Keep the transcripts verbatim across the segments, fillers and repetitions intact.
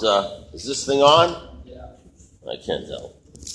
Is, uh, is this thing on? Yeah. I can't tell.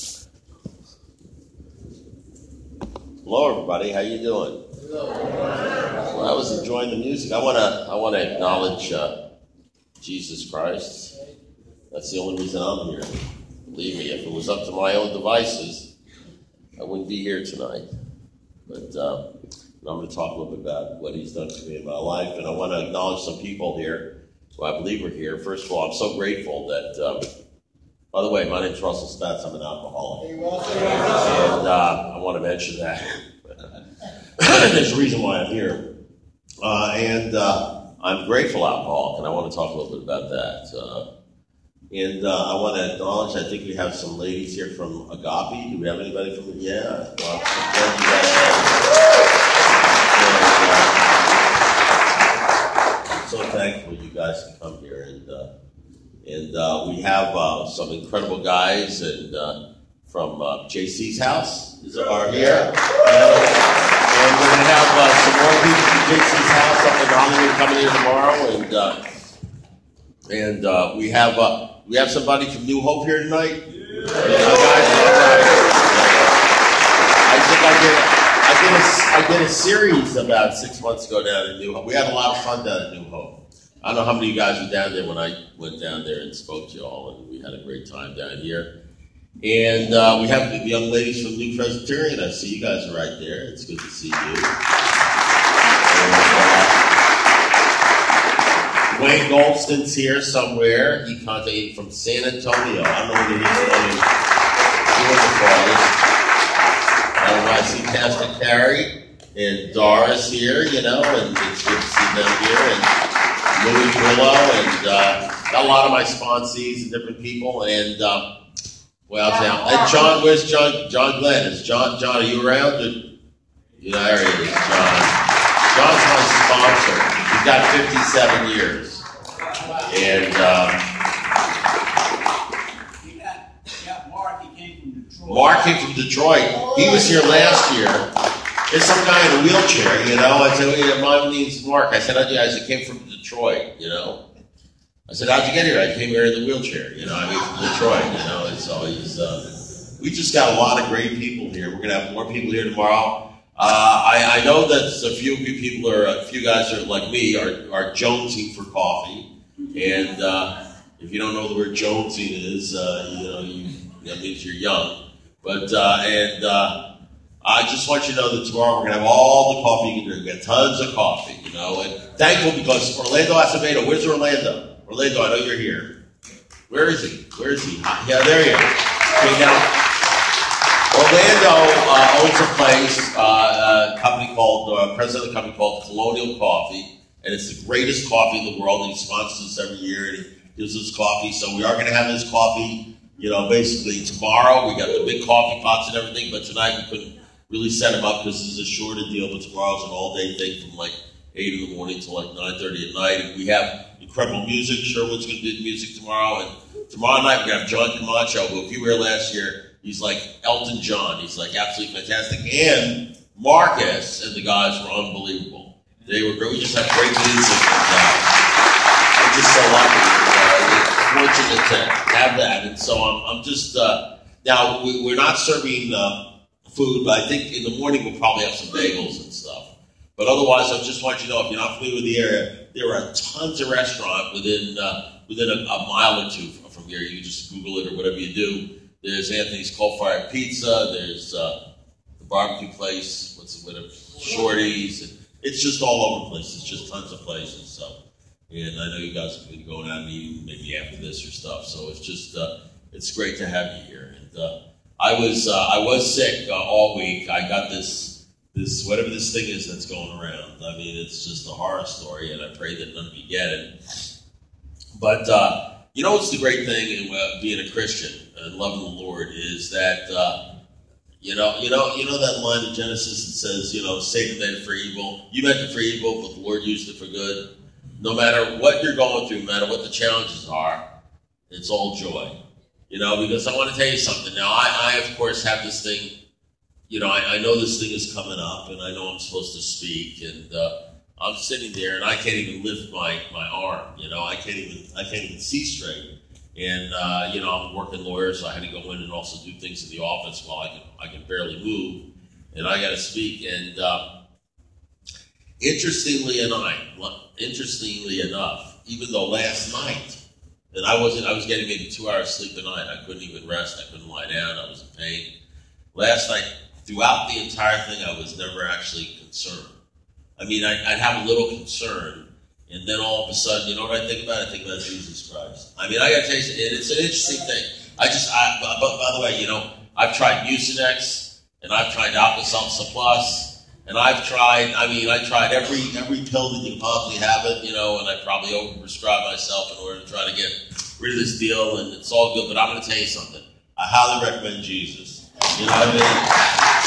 Hello, everybody. How you doing? Hello. Well, I was enjoying the music. I want to. I want to acknowledge uh, Jesus Christ. That's the only reason I'm here. Believe me, if it was up to my own devices, I wouldn't be here tonight. But uh, I'm going to talk a little bit about what He's done for me in my life, and I want to acknowledge some people here who I believe are here. First of all, I'm so grateful that. Um, by the way, my name's Russell Spatz. I'm an alcoholic, and uh, I want to mention that. There's a reason why I'm here. Uh, and uh, I'm grateful alcoholic, and I want to talk a little bit about that. Uh, and uh, I want to acknowledge, I think we have some ladies here from Agape. Do we have anybody from it? Yeah. Well, thank you guys. And, uh, I'm so thankful you guys can come here. And uh, and uh, we have uh, some incredible guys and uh, from uh, J C's house is are here. Uh, And we're going to have uh, some more people from J C's house up in Hollywood coming here tomorrow, and uh, and uh, we have uh, we have somebody from New Hope here tonight. Yeah. Uh, guys, I think I did I did a, I did a series about six months ago down in New Hope. We had a lot of fun down in New Hope. I don't know how many of you guys were down there when I went down there and spoke to you all, and we had a great time down here. And uh, we have the young ladies from New Presbyterian. I see you guys are right there. It's good to see you. And, uh, Wayne Goldston's here somewhere. He contacted from San Antonio. I don't know whether he's going to I see Pastor Carrie and Doris here, you know, and it's good to see them here. And Louis Willow, and uh, got a lot of my sponsees and different people. And um, Well, now, and John, where's John? John Glenn. Is John, John, are you around? Or, you know, there he is, John. John's my sponsor. He's got fifty-seven years. And, um, You got, you got Mark, he came from Detroit. Mark came from Detroit. He was here last year. There's some guy in a wheelchair, you know. I said, well, my name's Mark. I said, I said, came from Detroit, you know. I said, how'd you get here? I came here in the wheelchair, you know, I mean, from Detroit, you know, and so he's, uh, we just got a lot of great people here. We're going to have more people here tomorrow. Uh, I, I know that a few people are, a few guys are like me, are, are jonesing for coffee. And uh, if you don't know the word jonesing is, uh, you know, you, that means you're young. But, uh, and uh, I just want you to know that tomorrow we're going to have all the coffee you can drink. We've got tons of coffee, you know, and thankful because Orlando Acevedo, where's Orlando? Orlando, I know you're here. Where is he? Where is he? Yeah, there he is. Okay, now, Orlando uh, owns a place, uh, a company called, uh, president of a company called Colonial Coffee, and it's the greatest coffee in the world, and he sponsors us every year, and he gives us coffee, so we are going to have his coffee, you know, basically tomorrow. We got the big coffee pots and everything, but tonight we couldn't really set him up because this is a shorter deal, but tomorrow's an all-day thing from like eight in the morning till like nine thirty at night, and we have incredible music. Sherwood's going to do the music tomorrow. And tomorrow night, we're going to have John Camacho, who, if you were here last year, he's like Elton John. He's like absolutely fantastic. And Marcus and the guys were unbelievable. They were great. We just have great music. And, uh, I'm just so lucky and uh, fortunate to have that. And so I'm, I'm just, uh, now, we, we're not serving uh, food, but I think in the morning we'll probably have some bagels and stuff. But otherwise, I just want you to know, if you're not familiar with the area, there are tons of restaurants within uh, within a, a mile or two from here. You can just Google it or whatever you do. There's Anthony's Coal Fired Pizza. There's uh, the barbecue place. What's it? Whatever. Shorty's. And it's just all over the place. It's just tons of places. So, and I know you guys are going to be going out and eating maybe after this or stuff. So it's just uh, it's great to have you here. And uh, I was uh, I was sick uh, all week. I got this. This, whatever this thing is that's going around. I mean, it's just a horror story, and I pray that none of you get it. But, uh, you know what's the great thing in uh, being a Christian and loving the Lord is that, uh, you know, you know, you know that line in Genesis that says, you know, Satan meant it for evil. You meant it for evil, but the Lord used it for good. No matter what you're going through, no matter what the challenges are, it's all joy. You know, because I want to tell you something. Now, I, I of course, have this thing. You know, I, I know this thing is coming up, and I know I'm supposed to speak, and uh, I'm sitting there, and I can't even lift my, my arm. You know, I can't even I can't even see straight. And, uh, you know, I'm a working lawyer, so I had to go in and also do things in the office while I can, I can barely move. And I got to speak. And uh, interestingly enough, interestingly enough, even though last night, and I wasn't, I was getting maybe two hours sleep a night. I couldn't even rest. I couldn't lie down. I was in pain. Last night, throughout the entire thing, I was never actually concerned. I mean, I, I'd have a little concern, and then all of a sudden, you know what I think about? I think about Jesus Christ. I mean, I got to tell you, it's an interesting thing. I just, I, but by the way, you know, I've tried Mucinex, and I've tried Alka-Seltzer Plus, and I've tried, I mean, I tried every every pill that you can possibly have it, you know, and I probably overprescribed myself in order to try to get rid of this deal, and it's all good, but I'm going to tell you something. I highly recommend Jesus. You know what I mean?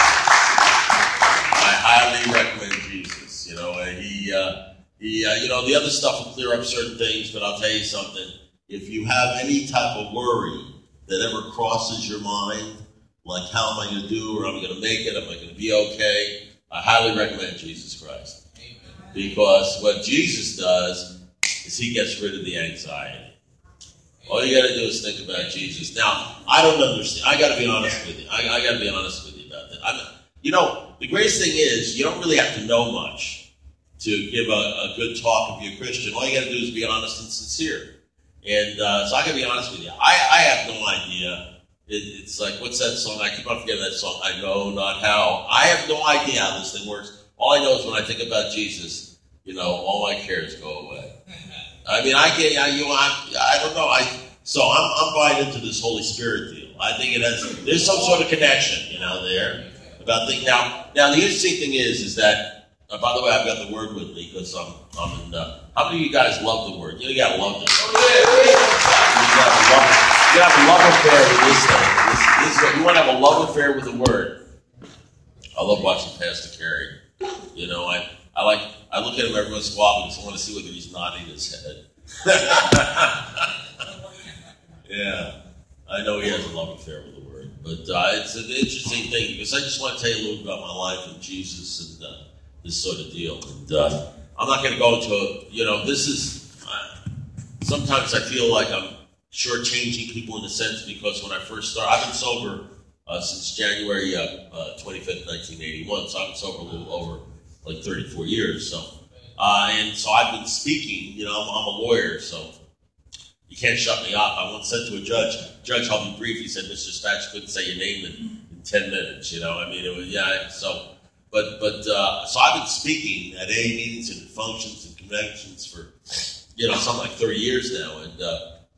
I highly recommend Jesus. You know, and he, uh, he, uh, you know, the other stuff will clear up certain things, but I'll tell you something. If you have any type of worry that ever crosses your mind, like how am I going to do, or am I going to make it, am I going to be okay, I highly recommend Jesus Christ. Amen. Because what Jesus does is he gets rid of the anxiety. All you got to do is think about Jesus. Now, I don't understand. I got to be honest with you. I, I got to be honest with you about that. I'm, you know, the greatest thing is you don't really have to know much to give a, a good talk if you're a Christian. All you got to do is be honest and sincere. And uh, so I got to be honest with you. I, I have no idea. It, it's like, what's that song? I keep on forgetting that song. I know not how. I have no idea how this thing works. All I know is when I think about Jesus, you know, all my cares go away. I mean, I get, I, you know, I, I don't know. I so I'm, I'm buying into this Holy Spirit deal. I think it has. There's some sort of connection, you know, there about things. Now, now the interesting thing is, is that uh, by the way, I've got the word with me because I'm, I'm in. Uh, how many of you guys love the word? You, know, you gotta love it. You gotta love it. You have a love affair with this thing. This, this, you want to have a love affair with the word. I love watching Pastor Carey. You know, I, I like. I look at him every once in a while because I want to see whether he's nodding his head. Yeah, I know he has a love affair with the word, but uh, it's an interesting thing because I just want to tell you a little bit about my life and Jesus and uh, this sort of deal. And uh, I'm not going to go into, you know, this is. Uh, sometimes I feel like I'm shortchanging people in a sense because when I first started, I've been sober uh, since January uh, uh, twenty-fifth, nineteen eighty-one, so I've been sober a little over like thirty-four years. So, uh, and so I've been speaking. You know, I'm, I'm a lawyer, so you can't shut me up. I once said to a judge, "Judge, I'll be brief." He said, "Mister Spatch couldn't say your name in, in ten minutes." You know, I mean, it was yeah. So, but but uh, so I've been speaking at A A meetings and functions and conventions for you know something like thirty years now, and uh,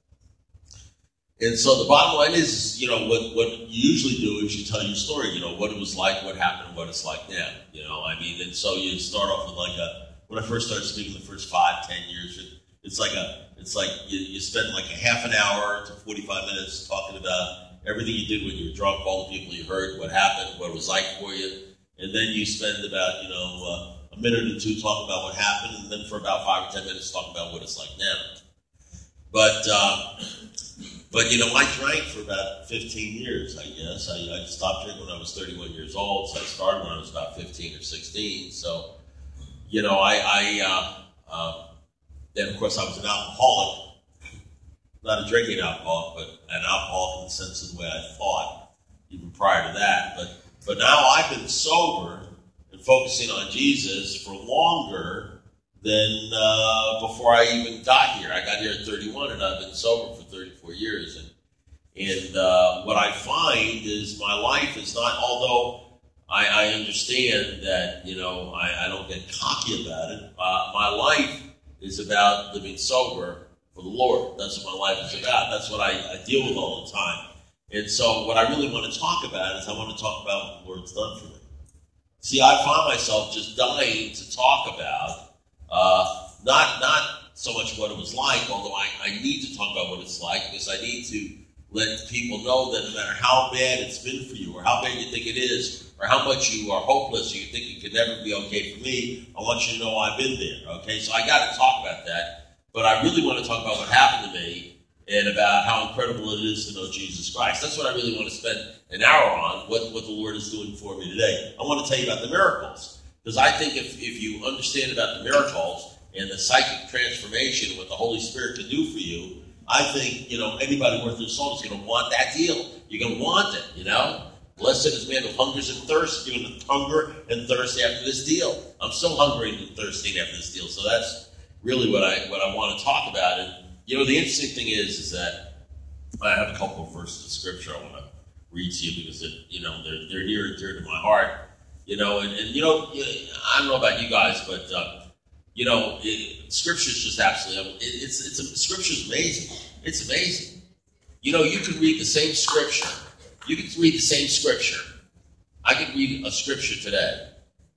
and so the bottom line is, you know, what what you usually do is you tell your story. You know, what it was like, what happened, what it's like now. You know, I mean, and so you start off with like a. When I first started speaking, the first five, ten years, it, it's like a, it's like you, you spend like a half an hour to forty-five minutes talking about everything you did when you were drunk, all the people you heard, what happened, what it was like for you, and then you spend about you know uh, a minute or two talking about what happened, and then for about five or ten minutes talking about what it's like now. But uh, but you know, I drank for about fifteen years, I guess. I, I stopped drinking when I was thirty-one years old, so I started when I was about fifteen or sixteen. So. You know, I, I uh, uh, then of course I was an alcoholic, not a drinking alcoholic, but an alcoholic in the sense of the way I thought, even prior to that. But but now I've been sober and focusing on Jesus for longer than uh, before I even got here. I got here at thirty-one, and I've been sober for thirty-four years. And and uh, what I find is my life is not, although. I, I understand that, you know, I, I don't get cocky about it. Uh, my life is about living sober for the Lord. That's what my life is about. That's what I, I deal with all the time. And so what I really want to talk about is I want to talk about what the Lord's done for me. See, I find myself just dying to talk about, uh, not not so much what it was like, although I, I need to talk about what it's like because I need to let people know that no matter how bad it's been for you or how bad you think it is, or how much you are hopeless or you think it could never be okay for me, I want you to know I've been there, okay? So I got to talk about that, but I really want to talk about what happened to me and about how incredible it is to know Jesus Christ. That's what I really want to spend an hour on, what, what the Lord is doing for me today. I want to tell you about the miracles, because I think if, if you understand about the miracles and the psychic transformation, what the Holy Spirit can do for you, I think, you know, anybody worth their salt is going to want that deal. You're going to want it, you know. Blessed is the man who hungers and thirsts. You're going to hunger and thirst after this deal. I'm so hungry and thirsting after this deal. So that's really what I what I want to talk about. And, you know, the interesting thing is, is that I have a couple of verses of scripture I want to read to you because, it, you know, they're, they're near and dear to my heart. You know, and, and you know, I don't know about you guys, but, uh, you know, it, scripture is just absolutely, it, it's, it's, a, scripture's amazing. It's amazing. You know, you can read the same scripture. You can read the same scripture. I could read a scripture today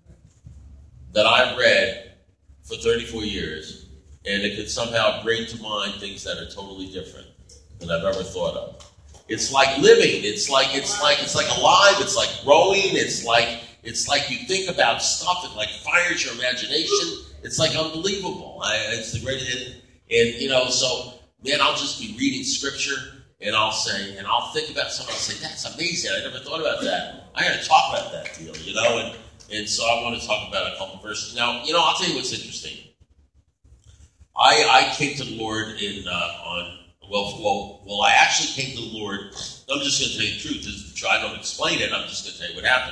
that I read for thirty-four years, and it could somehow bring to mind things that are totally different than I've ever thought of. It's like living. It's like it's like it's like alive. It's like growing. It's like it's like you think about stuff. It like fires your imagination. It's like unbelievable. I, it's the great and, and you know. So man, I'll just be reading scripture. And I'll say, and I'll think about something, I'll say, that's amazing, I never thought about that. I got to talk about that deal, you know, and, and so I want to talk about a couple verses. Now, you know, I'll tell you what's interesting. I I came to the Lord in, uh, on, well, well, well, I actually came to the Lord, I'm just going to tell you the truth, this, I don't explain it, I'm just going to tell you what happened.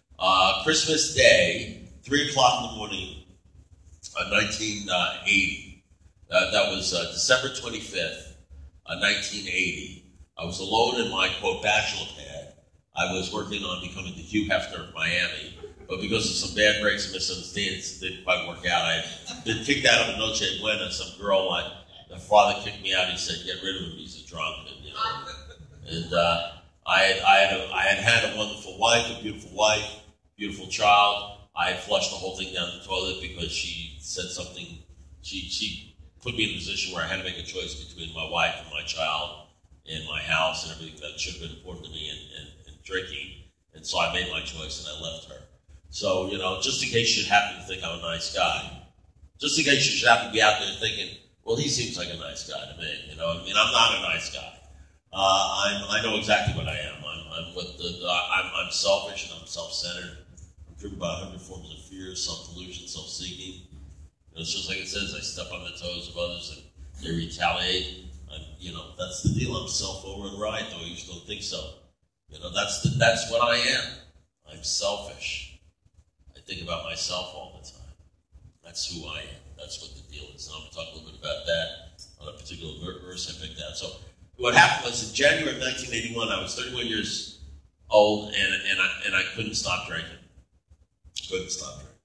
Uh, Christmas Day, three o'clock in the morning, uh, nineteen eighty, uh, that was uh, December twenty-fifth. Uh, nineteen eighty. I was alone in my, quote, bachelor pad. I was working on becoming the Hugh Hefner of Miami, but because of some bad breaks and misunderstandings, it didn't quite work out. I had been kicked out of a Noche Buena. Some girl, my the father kicked me out. He said, get rid of him, he's a drunk. And, you know, and uh, I, had, I, had a, I had had a wonderful wife, a beautiful wife, beautiful child. I had flushed the whole thing down the toilet because she said something, she she put me in a position where I had to make a choice between my wife and my child and my house and everything that should have been important to me and, and, and drinking. And so I made my choice and I left her. So, you know, just in case you happen to think I'm a nice guy, just in case you should happen to be out there thinking, well, he seems like a nice guy to me. You know, I mean, I'm not a nice guy. Uh, I'm, I know exactly what I am. I'm, I'm, what the, the, I'm, I'm selfish and I'm self-centered. I'm driven by a hundred forms of fear, self-delusion, self-seeking. It's just like it says, I step on the toes of others and they retaliate. I'm, you know, that's the deal. I'm self-override, though you just don't think so. You know, that's the, that's what I am. I'm selfish. I think about myself all the time. That's who I am. That's what the deal is. And I'm going to talk a little bit about that on a particular verse I picked out. So what happened was in January of nineteen eighty-one, I was thirty-one years old, and, and, I, and I couldn't stop drinking. Couldn't stop drinking.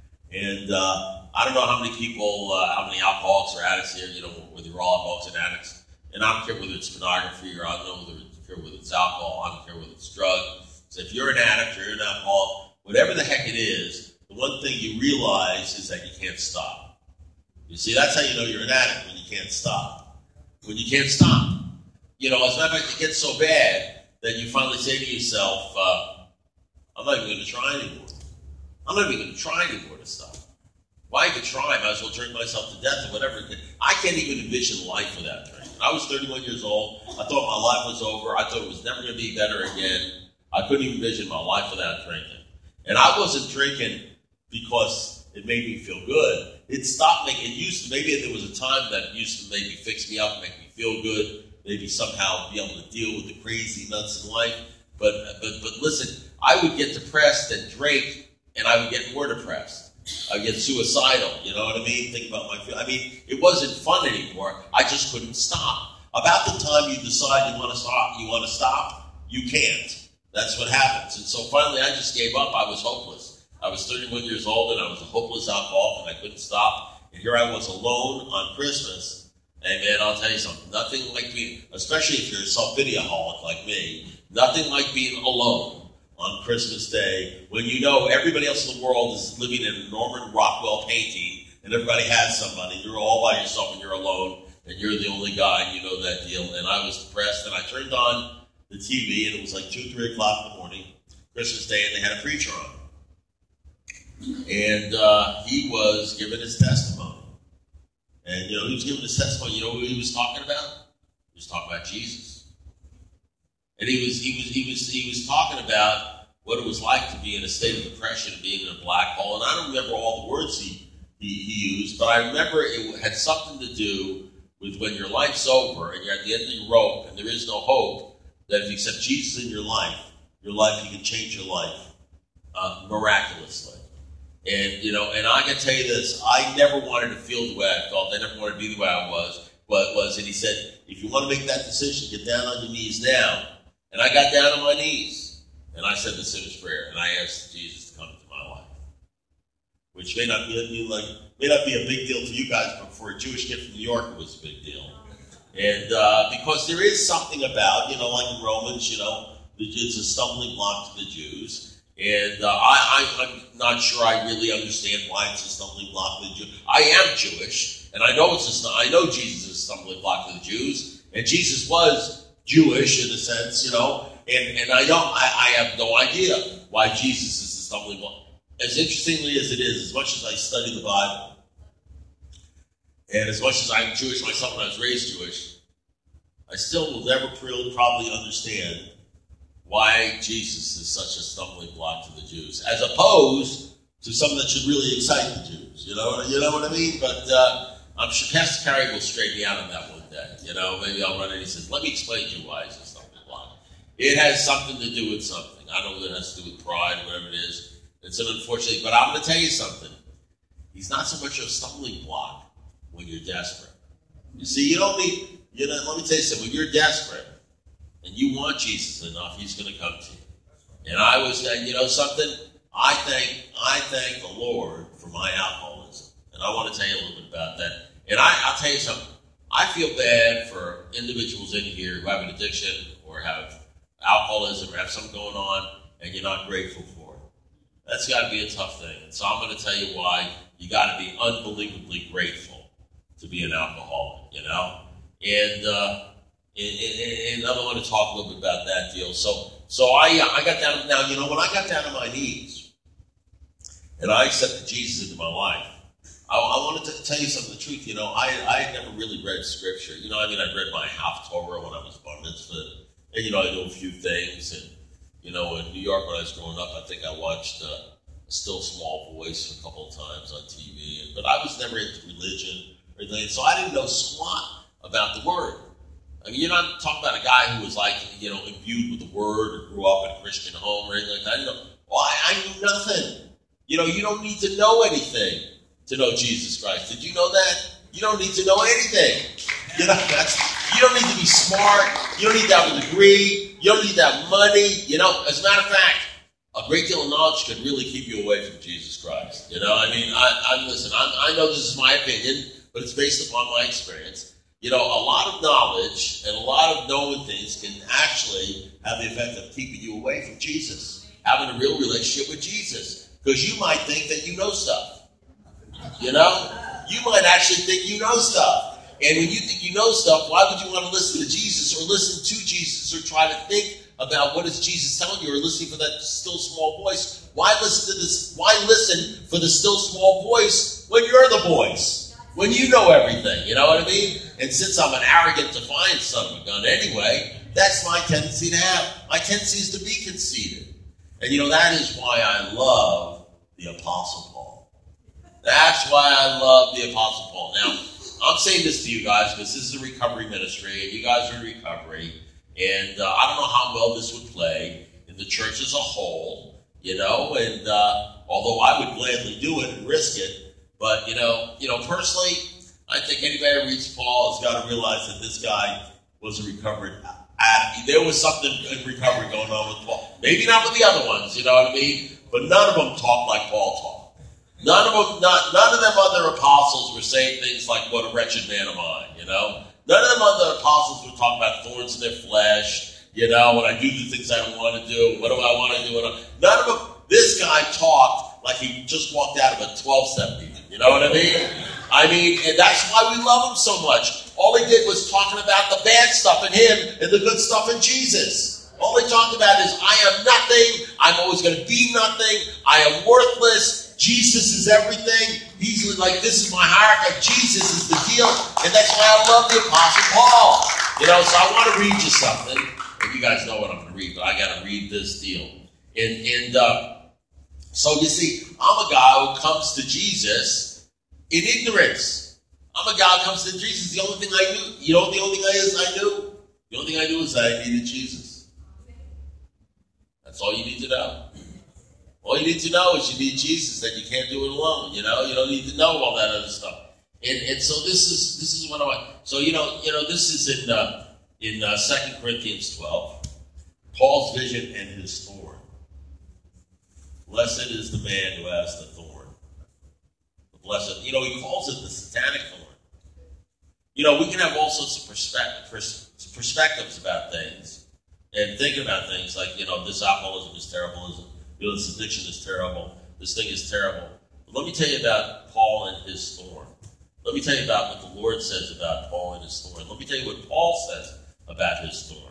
And uh, I don't know how many people, uh, how many alcoholics or addicts here, you know, whether you're all alcoholics and addicts. And I don't care whether it's pornography or I don't know whether it's, care whether it's alcohol, I don't care whether it's drug. So if you're an addict or you're an alcoholic, whatever the heck it is, the one thing you realize is that you can't stop. You see, that's how you know you're an addict, when you can't stop. When you can't stop. You know, as a matter of fact, it gets so bad that you finally say to yourself, uh, I'm not even going to try anymore. I'm not even going to try anymore to stop. Why even try? I might as well drink myself to death or whatever. I can't even envision life without drinking. I was thirty-one years old. I thought my life was over. I thought it was never going to be better again. I couldn't even envision my life without drinking. And I wasn't drinking because it made me feel good. It stopped making, it used to, maybe there was a time that it used to maybe fix me up, make me feel good, maybe somehow be able to deal with the crazy nuts in life. But, but, but listen, I would get depressed and drink, and I would get more depressed. I would get suicidal, you know what I mean? Think about my feelings. I mean, it wasn't fun anymore. I just couldn't stop. About the time you decide you want to stop, you want to stop, you can't. That's what happens. And so finally I just gave up. I was hopeless. I was thirty-one years old and I was a hopeless alcoholic and I couldn't stop. And here I was alone on Christmas. And man, I'll tell you something. Nothing like being, especially if you're a self-videoholic like me, nothing like being alone on Christmas Day, when you know everybody else in the world is living in a Norman Rockwell painting, and everybody has somebody, you're all by yourself and you're alone, and you're the only guy, and you know that deal. And I was depressed, and I turned on the T V, and it was like two, three o'clock in the morning, Christmas Day, and they had a preacher on. And uh, he was giving his testimony. And, you know, he was giving his testimony. You know what he was talking about? He was talking about Jesus. And he was he was he was he was talking about what it was like to be in a state of depression, being in a black hole. And I don't remember all the words he, he he used, but I remember it had something to do with when your life's over and you're at the end of your rope and there is no hope, that if you accept Jesus in your life, your life, he can change your life uh, miraculously. And, you know, and I can tell you this, I never wanted to feel the way I felt. I never wanted to be the way I was. But was, and he said, if you want to make that decision, get down on your knees now. And I got down on my knees. And I said the sinner's prayer. And I asked Jesus to come into my life. Which may not be, like, may not be a big deal to you guys, but for a Jewish kid from New York, it was a big deal. And uh, because there is something about, you know, like in Romans, you know, it's a stumbling block to the Jews. And uh, I, I, I'm not sure I really understand why it's a stumbling block to the Jews. I am Jewish, and I know it's a, I know Jesus is a stumbling block to the Jews, and Jesus was Jewish in a sense, you know, and, and I don't, I, I have no idea why Jesus is a stumbling block. As interestingly as it is, as much as I study the Bible, and as much as I'm Jewish myself and I was raised Jewish, I still will never probably understand why Jesus is such a stumbling block to the Jews, as opposed to something that should really excite the Jews. You know, you know what I mean? But uh, I'm sure Pastor Carey will straighten me out on that one day. You know, maybe I'll run in and he says, let me explain to you why it's a stumbling block. It has something to do with something. I don't know what it has to do with pride, whatever it is. It's an unfortunate, but I'm going to tell you something. He's not so much a stumbling block when you're desperate. You see, you don't need, you know, let me tell you something. When you're desperate, and you want Jesus enough, he's going to come to you. And I was saying, you know something? I thank I thank the Lord for my alcoholism. And I want to tell you a little bit about that. And I, I'll tell you something. I feel bad for individuals in here who have an addiction or have alcoholism or have something going on, and you're not grateful for it. That's got to be a tough thing. And so I'm going to tell you why you got to be unbelievably grateful to be an alcoholic, you know? And, uh, And, and, and I want to talk a little bit about that deal. So, so I, I got down. Now, you know, when I got down on my knees and I accepted Jesus into my life, I, I wanted to tell you some of the truth. You know, I, I had never really read Scripture. You know, I mean, I read my Haftorah when I was bar mitzvah, and you know, I knew a few things. And you know, in New York when I was growing up, I think I watched uh, a Still Small Voice a couple of times on T V. And, but I was never into religion or anything, so I didn't know squat about the Word. I mean, you're not talking about a guy who was like, you know, imbued with the Word or grew up in a Christian home or anything like that. I didn't know. Well, I, I knew nothing. You know, you don't need to know anything to know Jesus Christ. Did you know that? You don't need to know anything. You know, that's, you don't need to be smart. You don't need to have a degree. You don't need to have money. You know, as a matter of fact, a great deal of knowledge can really keep you away from Jesus Christ. You know, I mean, I, I listen, I, I know this is my opinion, but it's based upon my experience. You know, a lot of knowledge and a lot of knowing things can actually have the effect of keeping you away from Jesus, having a real relationship with Jesus. Because you might think that you know stuff. You know? You might actually think you know stuff. And when you think you know stuff, why would you want to listen to Jesus or listen to Jesus or try to think about what is Jesus telling you or listening for that still small voice? Why listen to this? Why listen for the still small voice when you're the voice? When you know everything, you know what I mean? And since I'm an arrogant, defiant son of a gun anyway, that's my tendency to have. My tendency is to be conceited. And you know, that is why I love the Apostle Paul. That's why I love the Apostle Paul. Now, I'm saying this to you guys because this is a recovery ministry, and you guys are in recovery. And uh, I don't know how well this would play in the church as a whole, you know, and uh, although I would gladly do it and risk it, but, you know, you know, personally, I think anybody who reads Paul has got to realize that this guy was a recovered addict. There was something in recovery going on with Paul. Maybe not with the other ones, you know what I mean? But none of them talked like Paul talked. None of them, not, none of them other apostles were saying things like, what a wretched man am I, you know? None of them other apostles were talking about thorns in their flesh, you know, when I do the things I don't want to do, what do I want to do? None of them, this guy talked like he just walked out of a twelve-step meeting. You know what I mean? I mean, and that's why we love him so much. All he did was talking about the bad stuff in him and the good stuff in Jesus. All he talked about is, I am nothing. I'm always going to be nothing. I am worthless. Jesus is everything. He's like, this is my hierarchy. Jesus is the deal. And that's why I love the Apostle Paul. You know, so I want to read you something. And you guys know what I'm going to read, but I got to read this deal. And, and uh, so you see, I'm a guy who comes to Jesus in ignorance. I'm a guy who comes to Jesus. The only thing I knew, you know what the only thing I is I knew? The only thing I knew is that I needed Jesus. That's all you need to know. All you need to know is you need Jesus, that you can't do it alone, you know? You don't need to know all that other stuff. And and so this is this is what I want. So, you know, you know, this is in uh, in uh, Second Corinthians twelve. Paul's vision and his thorn. Blessed is the man who has the thorn. The blessed, you know, he calls it the satanic thorn. You know, we can have all sorts of perspective, pers- perspectives about things and thinking about things like, you know, this alcoholism is terrible, you know, this addiction is terrible, this thing is terrible. But let me tell you about Paul and his thorn. Let me tell you about what the Lord says about Paul and his thorn. Let me tell you what Paul says about his thorn.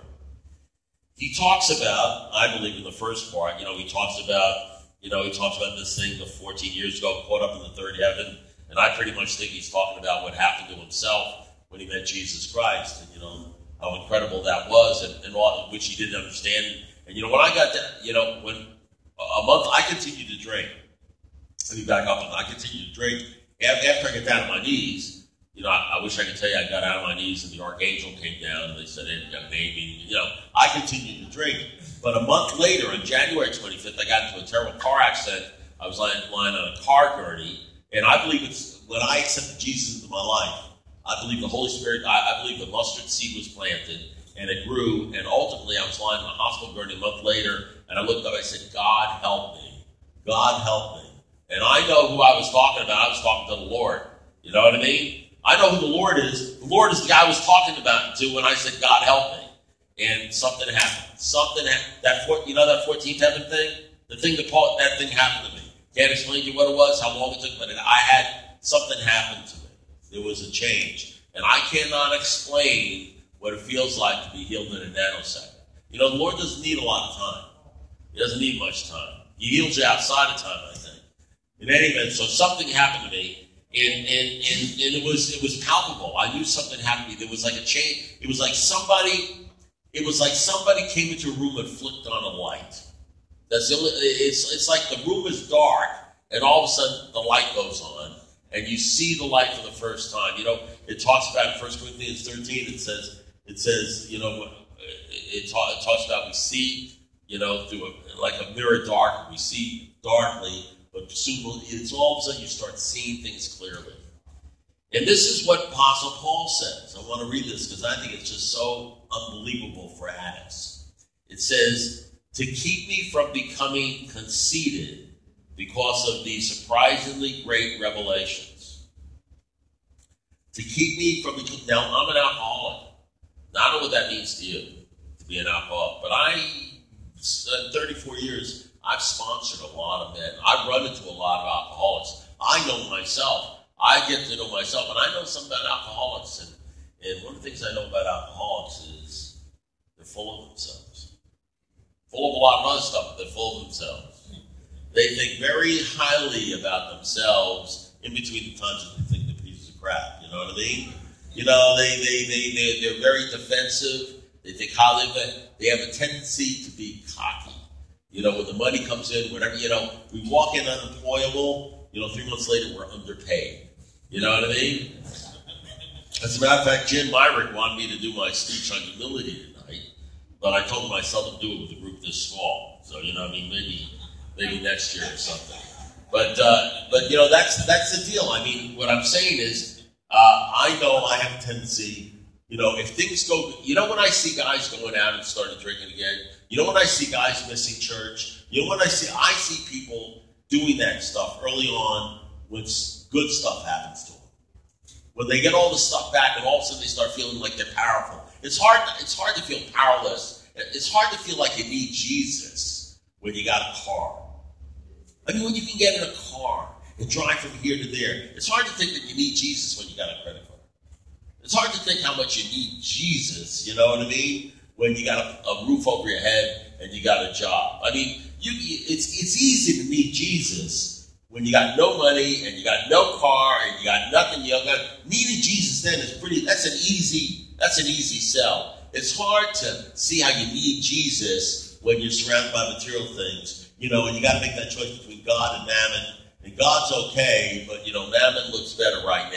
He talks about, I believe in the first part, you know, he talks about, you know, he talks about this thing of fourteen years ago, caught up in the third heaven. And I pretty much think he's talking about what happened to himself when he met Jesus Christ. And, you know, how incredible that was, and, and all, which he didn't understand. And, you know, when I got that, you know, when a month, I continued to drink. Let me back up. I continued to drink. After I get down on my knees, you know, I, I wish I could tell you I got out on my knees and the archangel came down and they said, hey, you got a baby. You know, I continued to drink. But a month later, on January twenty-fifth, I got into a terrible car accident. I was lying, lying on a car gurney. And I believe it's when I accepted Jesus into my life, I believe the Holy Spirit, I, I believe the mustard seed was planted and it grew. And ultimately, I was lying in a hospital gurney a month later. And I looked up, I said, God help me. God help me. And I know who I was talking about. I was talking to the Lord. You know what I mean? I know who the Lord is. The Lord is the guy I was talking about to when I said, God help me. And something happened. Something happened. That four, you know that fourteenth heaven thing? The thing that Paul, that thing happened to me. Can't explain to you what it was, how long it took, but it, I had something happen to me. There was a change. And I cannot explain what it feels like to be healed in a nanosecond. You know, the Lord doesn't need a lot of time. He doesn't need much time. He heals you outside of time, I think. In any event, so something happened to me. And, and, and, and it was it was palpable. I knew something happened to me. There was like a change. It was like somebody, it was like somebody came into a room and flicked on a light. That's the only, it's it's like the room is dark, and all of a sudden the light goes on, and you see the light for the first time. You know, it talks about in First Corinthians thirteen, it says, it says, you know, it, ta- it talks about we see, you know, through a, like a mirror dark, we see darkly, but soon it's all of a sudden you start seeing things clearly. And this is what Apostle Paul says. I want to read this because I think it's just so unbelievable for addicts. It says, to keep me from becoming conceited because of these surprisingly great revelations. To keep me from becoming, now I'm an alcoholic. Now I don't know what that means to you, to be an alcoholic, but I, in thirty-four years, I've sponsored a lot of men. I've run into a lot of alcoholics. I know myself. I get to know myself, and I know something about alcoholics. And, and one of the things I know about alcoholics is they're full of themselves. Full of a lot of other stuff, but they're full of themselves. They think very highly about themselves in between the times that they think they're pieces of crap. You know what I mean? You know, they, they, they, they, they're very defensive. They think highly of it. They have a tendency to be cocky. You know, when the money comes in, whatever, you know, we walk in unemployable, you know, three months later we're underpaid. You know what I mean? As a matter of fact, Jim Myrick wanted me to do my speech on humility tonight, but I told him I seldom do it with a group this small. So, you know what I mean, maybe maybe next year or something. But, uh, but you know, that's that's the deal. I mean, what I'm saying is, uh, I know I have a tendency, you know, if things go, you know, when I see guys going out and starting drinking again, you know when I see guys missing church, you know when I see, I see people doing that stuff early on when good stuff happens to them. When they get all the stuff back and all of a sudden they start feeling like they're powerful. It's hard, it's hard to feel powerless. It's hard to feel like you need Jesus when you got a car. I mean, when you can get in a car and drive from here to there, it's hard to think that you need Jesus when you got a credit card. It's hard to think how much you need Jesus, you know what I mean? When you got a, a roof over your head and you got a job. I mean, you, it's it's easy to need Jesus when you got no money and you got no car and you got nothing. You got needing Jesus then is pretty. That's an easy. That's an easy sell. It's hard to see how you need Jesus when you're surrounded by material things. You know, and you got to make that choice between God and mammon. And God's okay, but you know, mammon looks better right now. You know.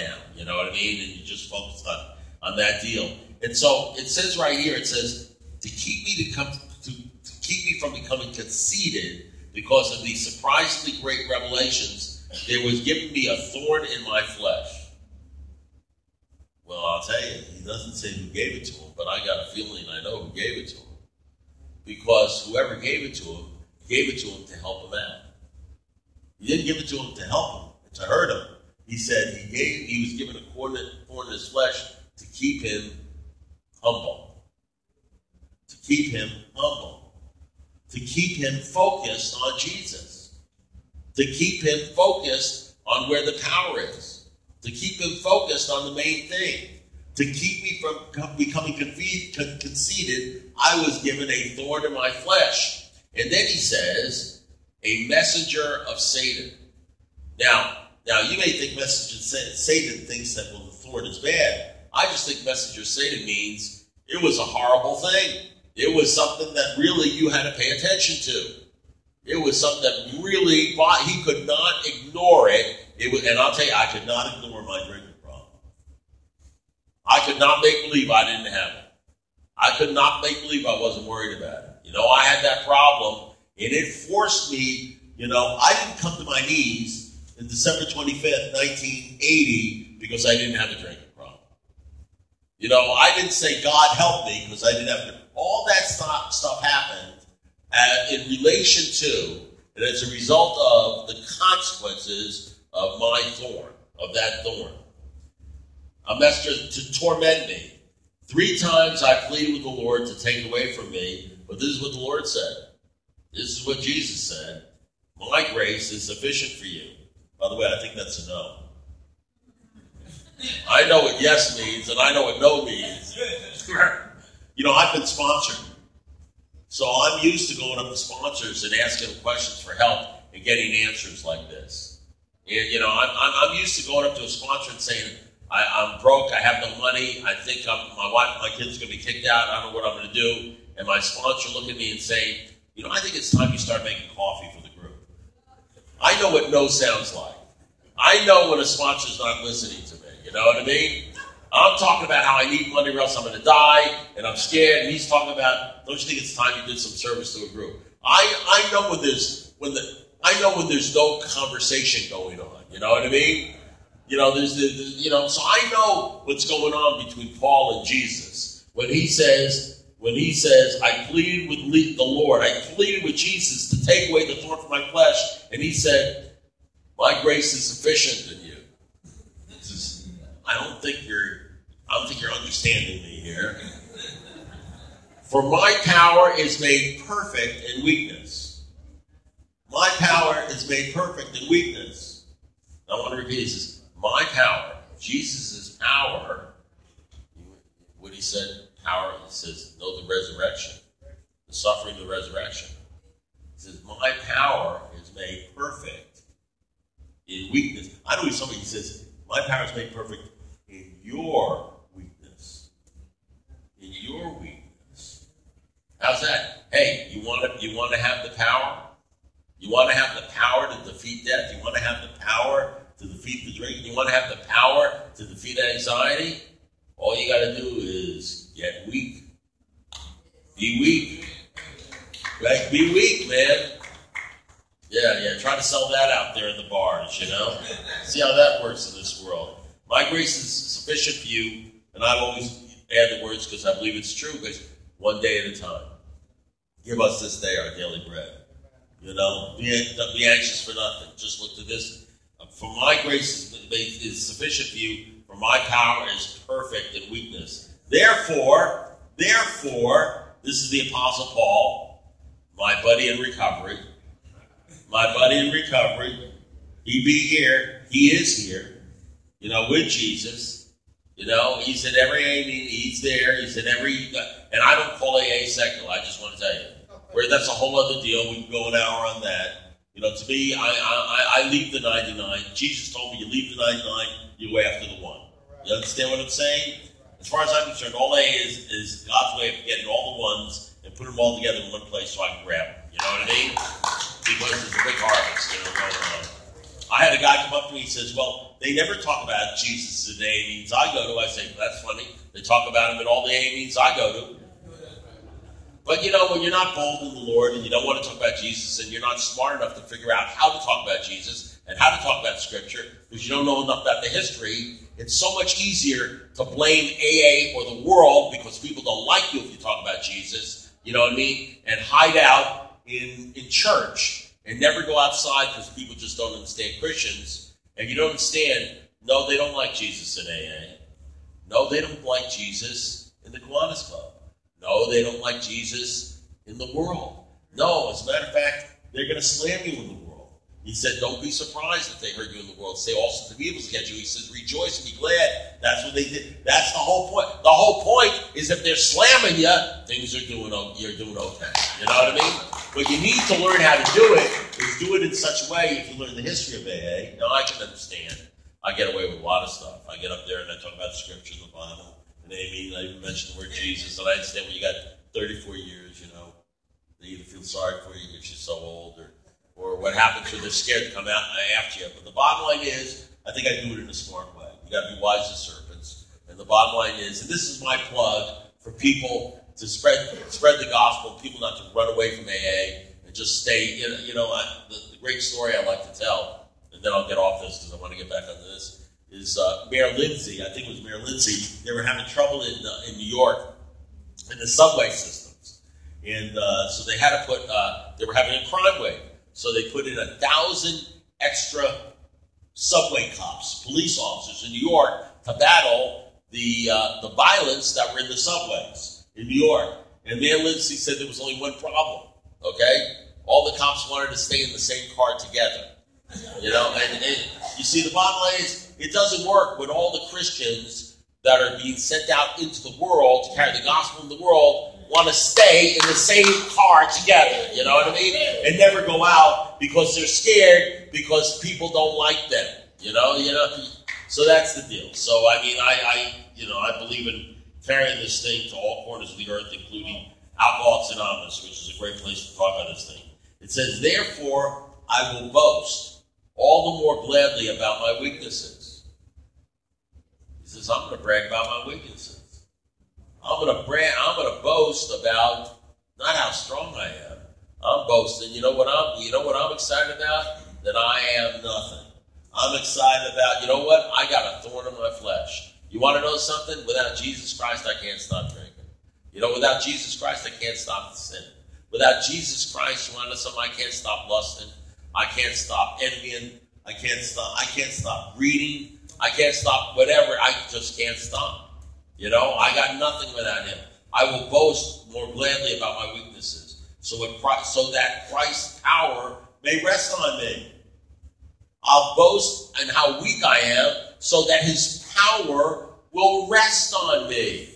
know what I mean? And you just focus on, on that deal. And so it says right here, it says, to keep me to come to, to keep me from becoming conceited because of these surprisingly great revelations, there was given me a thorn in my flesh. Well, I'll tell you, he doesn't say who gave it to him, but I got a feeling I know who gave it to him. Because whoever gave it to him, gave it to him to help him out. He didn't give it to him to help him, to hurt him. He said he gave. He was given a thorn in his flesh to keep him humble. To keep him humble. To keep him focused on Jesus. To keep him focused on where the power is. To keep him focused on the main thing. To keep me from becoming conceited, I was given a thorn in my flesh. And then he says, a messenger of Satan. Now, now you may think messenger Satan thinks that, well, the thorn is bad. I just think messenger Satan means it was a horrible thing. It was something that really you had to pay attention to. It was something that really, he could not ignore it. It was, and I'll tell you, I could not ignore my drinking problem. I could not make believe I didn't have it. I could not make believe I wasn't worried about it. You know, I had that problem, and it forced me, you know, I didn't come to my knees on December twenty-fifth, nineteen eighty, because I didn't have a drinking problem. You know, I didn't say, God help me, because I didn't have to. All that stuff, stuff happened uh, in relation to, and as a result of the consequences of my thorn, of that thorn. A messenger to torment me. Three times I pleaded with the Lord to take it away from me, but this is what the Lord said. This is what Jesus said. My grace is sufficient for you. By the way, I think that's a no. I know what yes means, and I know what no means. You know, I've been sponsored. So I'm used to going up to sponsors and asking them questions for help and getting answers like this. And, you know, I'm, I'm, I'm used to going up to a sponsor and saying, I, I'm broke, I have no money, I think I'm, my wife and my kids are going to be kicked out, I don't know what I'm going to do. And my sponsor look at me and say, you know, I think it's time you start making coffee for the group. I know what no sounds like. I know when a sponsor's not listening to me, you know what I mean? I'm talking about how I need money or else I'm going to die, and I'm scared, and he's talking about, don't you think it's time you did some service to a group? I, I know when there's when the I know when there's no conversation going on, you know what I mean? You know, there's the, the you know, so I know what's going on between Paul and Jesus. When he says, when he says, I pleaded with the Lord, I pleaded with Jesus to take away the thorn from my flesh, and he said, my grace is sufficient in you. I don't think you're, I don't think you're understanding me here. For my power is made perfect in weakness. My power is made perfect in weakness. I want to repeat this. My power, Jesus' power, what he said, power, he says, no, the resurrection, the suffering, the resurrection. He says, my power is made perfect in weakness. I know somebody says, my power is made perfect in your weakness. In your weakness. How's that? Hey, you want to you want to have the power? You want to have the power to defeat death? You want to have the power to defeat the drink? You want to have the power to defeat anxiety? All you got to do is get weak. Be weak. Right? Be weak, man. Yeah, yeah. Try to sell that out there in the bars, you know? See how that works in this world. My grace is sufficient for you, and I always add the words because I believe it's true, because one day at a time. Give us this day our daily bread. You know, be, be anxious for nothing. Just look to this. For my grace is, is sufficient for you, for my power is perfect in weakness. Therefore, therefore, this is the Apostle Paul, my buddy in recovery. My buddy in recovery. He be here. He is here. You know, with Jesus, you know, he's at every A A meeting, he's there, he's at every, and I don't call A A secular, I just want to tell you. Where that's a whole other deal, we can go an hour on that. You know, to me, I I, I leave the ninety-nine. Jesus told me, you leave the ninety-nine, you go after the one. You understand what I'm saying? As far as I'm concerned, all A A is, is God's way of getting all the ones and putting them all together in one place so I can grab them. You know what I mean? Because there's a big harvest, you know, going on. I had a guy come up to me, he says, well, they never talk about Jesus in the A A meetings I go to. I say, well, that's funny. They talk about him at all the A A meetings I go to. But, you know, when you're not bold in the Lord and you don't want to talk about Jesus and you're not smart enough to figure out how to talk about Jesus and how to talk about Scripture because you don't know enough about the history, it's so much easier to blame A A or the world because people don't like you if you talk about Jesus, you know what I mean, and hide out in, in church and never go outside because people just don't understand Christians. And you don't understand, no, they don't like Jesus in A A. No, they don't like Jesus in the Kiwanis Club. No, they don't like Jesus in the world. No, as a matter of fact, they're going to slam you in the world. He said, don't be surprised if they heard you in the world. Say all sorts of evils against you. He says, rejoice and be glad. That's what they did. That's the whole point. The whole point is if they're slamming you, things are doing, you're doing okay. You know what I mean? But you need to learn how to do it, is do it in such a way, if you learn the history of A A. Now, I can understand. I get away with a lot of stuff. I get up there and I talk about the Scripture in the Bible. And I mean, I even mentioned the word Jesus. And I understand when you got thirty-four years, you know, they either feel sorry for you because you're so old, or, or what happens when they're scared to come out after you. But the bottom line is, I think I do it in a smart way. You got to be wise as serpents. And the bottom line is, and this is my plug for people to spread spread the gospel, people not to run away from A A and just stay. You know, you know I, the, the great story I like to tell, and then I'll get off this because I want to get back on this. Is uh, Mayor Lindsay, I think it was Mayor Lindsay, they were having trouble in uh, in New York in the subway systems. And uh, so they had to put, uh, they were having a crime wave. So they put in a thousand extra subway cops, police officers in New York to battle the uh, the violence that were in the subways in New York. And Mayor Lindsay said there was only one problem, okay? All the cops wanted to stay in the same car together. You know, and, and you see the bottom line is, it doesn't work when all the Christians that are being sent out into the world to carry the gospel in the world want to stay in the same car together, you know what I mean? And never go out because they're scared because people don't like them, you know? You know. So that's the deal. So, I mean, I, I you know, I believe in carrying this thing to all corners of the earth, including Alcoholics Anonymous, which is a great place to talk about this thing. It says, therefore, I will boast all the more gladly about my weaknesses. He says, I'm going to brag about my weaknesses. I'm going to brag, I'm going to boast about not how strong I am. I'm boasting. You know what I'm, you know what I'm excited about? That I am nothing. I'm excited about, you know what? I got a thorn in my flesh. You want to know something? Without Jesus Christ, I can't stop drinking. You know, without Jesus Christ, I can't stop sinning. Without Jesus Christ, you want to know something? I can't stop lusting. I can't stop envying. I can't stop. I can't stop reading. I can't stop whatever. I just can't stop. You know, I got nothing without him. I will boast more gladly about my weaknesses, so it, so that Christ's power may rest on me. I'll boast in how weak I am, so that his power will rest on me.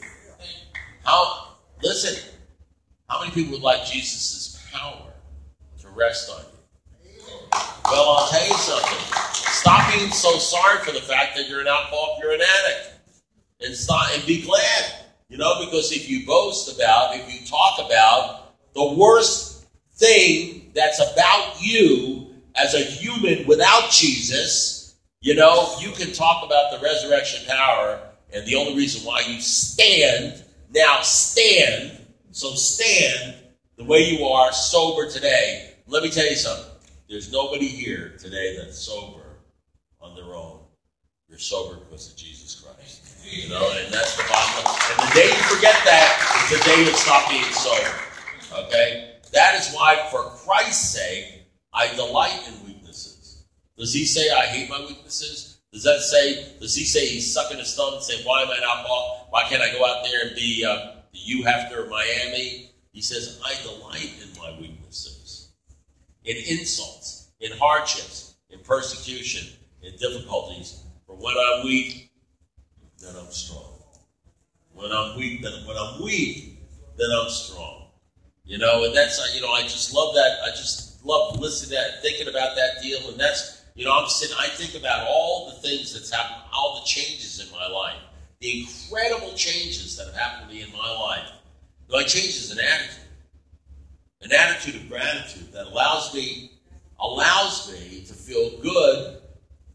How? Listen. How many people would like Jesus' power to rest on you? Well, I'll tell you something. Stop being so sorry for the fact that you're an alcoholic, you're an addict. And stop and be glad. You know, because if you boast about, if you talk about the worst thing that's about you as a human without Jesus, you know, you can talk about the resurrection power, and the only reason why you stand, now stand, so stand the way you are, sober today. Let me tell you something. There's nobody here today that's sober on their own. You're sober because of Jesus Christ. You know, and that's the bottom line. And the day you forget that is the day you stop being sober. Okay? That is why, for Christ's sake, I delight in weaknesses. Does he say I hate my weaknesses? Does that say, does he say he's sucking his thumb and saying, why am I an alcoholic? Why can't I go out there and be uh, the U Hefner of Miami? He says, I delight in my weaknesses. In insults, in hardships, in persecution, in difficulties. For when I'm weak, then I'm strong. When I'm weak, then when I'm weak, then I'm strong. You know, and that's, you know, I just love that. I just love listening to that, thinking about that deal. And that's, you know, I'm sitting, I think about all the things that's happened, all the changes in my life, the incredible changes that have happened to me in my life. My change is an attitude. An attitude of gratitude that allows me, allows me to feel good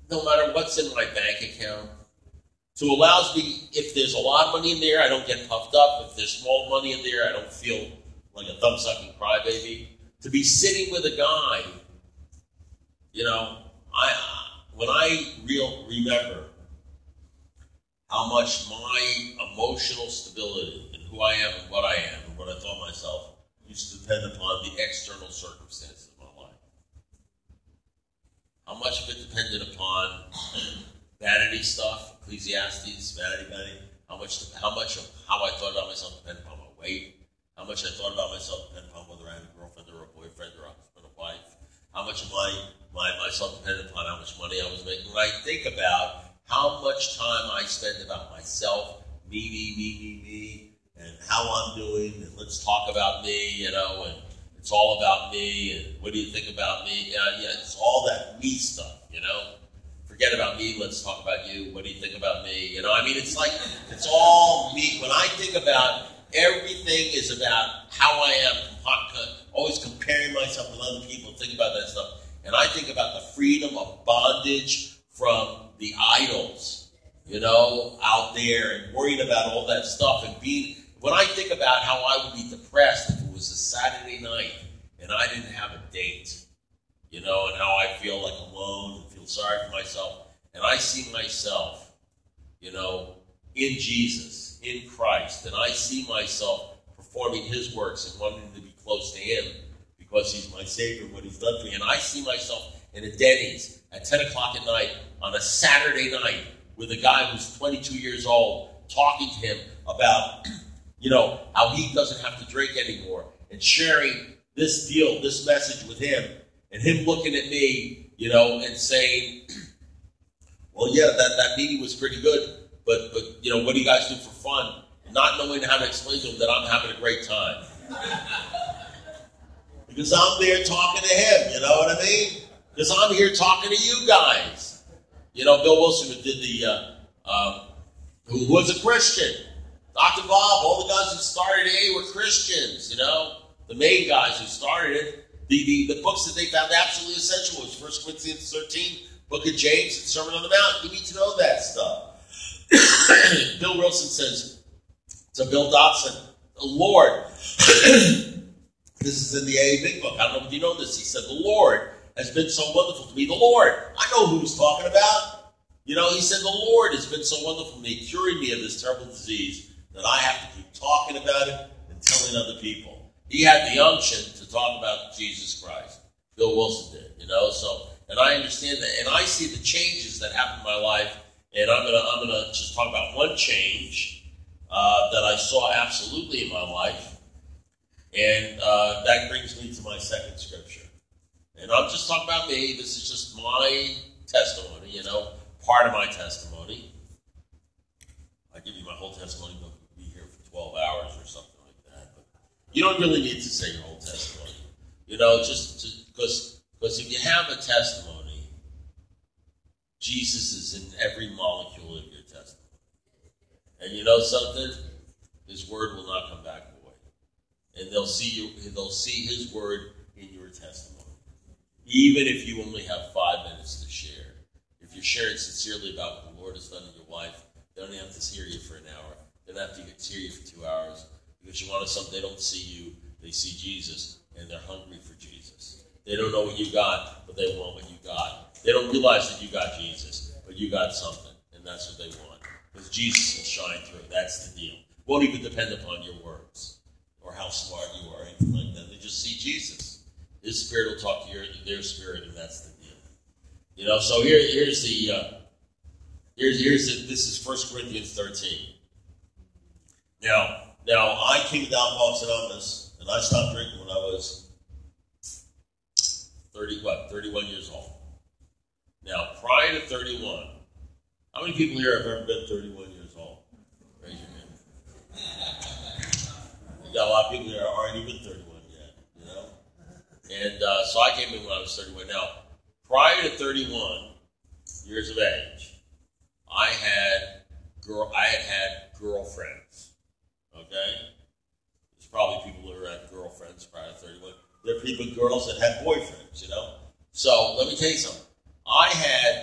no matter what's in my bank account. So it allows me, if there's a lot of money in there, I don't get puffed up. If there's small money in there, I don't feel like a thumb-sucking crybaby. To be sitting with a guy, you know, I when I real remember how much my emotional stability and who I am and what I am and what I thought myself used to depend upon the external circumstances of my life. How much of it depended upon vanity stuff, Ecclesiastes, vanity, vanity. How much, how much of how I thought about myself depended upon my weight. How much I thought about myself depended upon whether I had a girlfriend or a boyfriend or a husband or wife. How much of my, my myself depended upon how much money I was making. When I think about how much time I spend about myself, me, me, me, me, me, and how I'm doing, and let's talk about me, you know, and it's all about me, and what do you think about me? Yeah, yeah, it's all that me stuff, you know. Forget about me, let's talk about you. What do you think about me? You know, I mean, it's like, it's all me. When I think about everything is about how I am, always comparing myself with other people, think about that stuff. And I think about the freedom of bondage from the idols, you know, out there, and worrying about all that stuff. And being, when I think about how I would be depressed if it was a Saturday night and I didn't have a date, you know, and how I feel like alone and feel sorry for myself. And I see myself, you know, in Jesus, in Christ, and I see myself performing his works and wanting to be close to him because he's my Savior, what he's done for me. And I see myself in a Denny's at ten o'clock at night on a Saturday night with a guy who's twenty-two years old talking to him about, you know, how he doesn't have to drink anymore, and sharing this deal, this message with him, and him looking at me, you know, and saying, well, yeah, that, that meeting was pretty good, but, but, you know, what do you guys do for fun? Not knowing how to explain to him that I'm having a great time. Because I'm there talking to him, you know what I mean? Because I'm here talking to you guys. You know, Bill Wilson who did the, uh, uh, who, who was a Christian. Doctor Bob, all the guys who started A A were Christians, you know? The main guys who started it. The, the, the books that they found absolutely essential was First Corinthians thirteen, Book of James, and Sermon on the Mount. You need to know that stuff. Bill Wilson says to Bill Dobson, the Lord, this is in the A A Big Book. I don't know if you know this. He said, the Lord has been so wonderful to me. The Lord, I know who he's talking about. You know, he said, the Lord has been so wonderful to me, curing me of this terrible disease that I have to keep talking about it and telling other people. He had the unction to talk about Jesus Christ. Bill Wilson did, you know. So, and I understand that, and I see the changes that happen in my life. And I'm gonna, I'm gonna just talk about one change uh, that I saw absolutely in my life, and uh, that brings me to my second scripture. And I'm just talking about me. This is just my testimony, you know, part of my testimony. I give you my whole testimony, but we'll be here for twelve hours or something. You don't really need to say your whole testimony. You know, just because because if you have a testimony, Jesus is in every molecule of your testimony. And you know something? His word will not come back void. And they'll see you, they'll see his word in your testimony. Even if you only have five minutes to share. If you're sharing sincerely about what the Lord has done in your life, they don't have to hear you for an hour. They don't have to hear you for two hours. Because you want to something, they don't see you, they see Jesus, and they're hungry for Jesus. They don't know what you got, but they want what you got. They don't realize that you got Jesus, but you got something, and that's what they want. Because Jesus will shine through. That's the deal. Won't even depend upon your words or how smart you are, or anything like that. They just see Jesus. His spirit will talk to your, their spirit, and that's the deal. You know, so here, here's the, uh, here's, here's the, this is First Corinthians thirteen. Now, Now, I came to Alcoholics Anonymous, and I stopped drinking when I was thirty, what, thirty-one years old. Now, prior to thirty-one, how many people here have ever been thirty-one years old? Raise your hand. You got a lot of people here that aren't even thirty-one yet, you know? And uh, so I came in when I was thirty-one. Now, prior to thirty-one years of age, I had girl, I had had girlfriends. Okay? There's probably people who had girlfriends prior to thirty-one. There are people, girls that had boyfriends, you know? So, let me tell you something. I had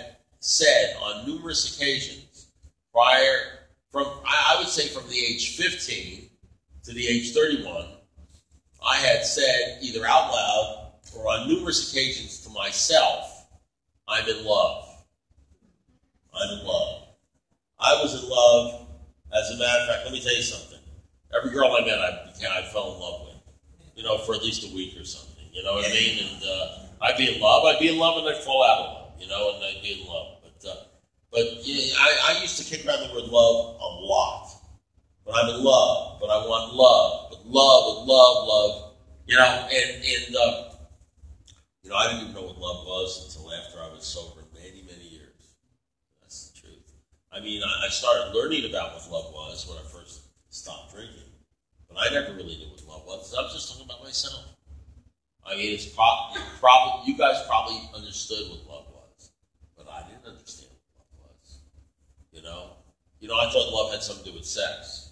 said on numerous occasions prior, from I would say from the age fifteen to the age thirty-one, I had said either out loud or on numerous occasions to myself, I'm in love. I'm in love. I was in love. As a matter of fact, let me tell you something. Every girl I met, I, I fell in love with, you know, for at least a week or something. You know what I mean? And uh, I'd be in love. I'd be in love and I'd fall out of love, you know, and I'd be in love. But, uh, but yeah, I, I used to kick around the word love a lot. But I'm in love. But I want love. But love, love, love. You know, and, and uh, you know, I didn't even know what love was until after I was sober many, many years. That's the truth. I mean, I, I started learning about what love was when I first stopped drinking. But I never really knew what love was. I was just talking about myself. I mean, it's probably, probably, you guys probably understood what love was. But I didn't understand what love was. You know? You know, I thought love had something to do with sex.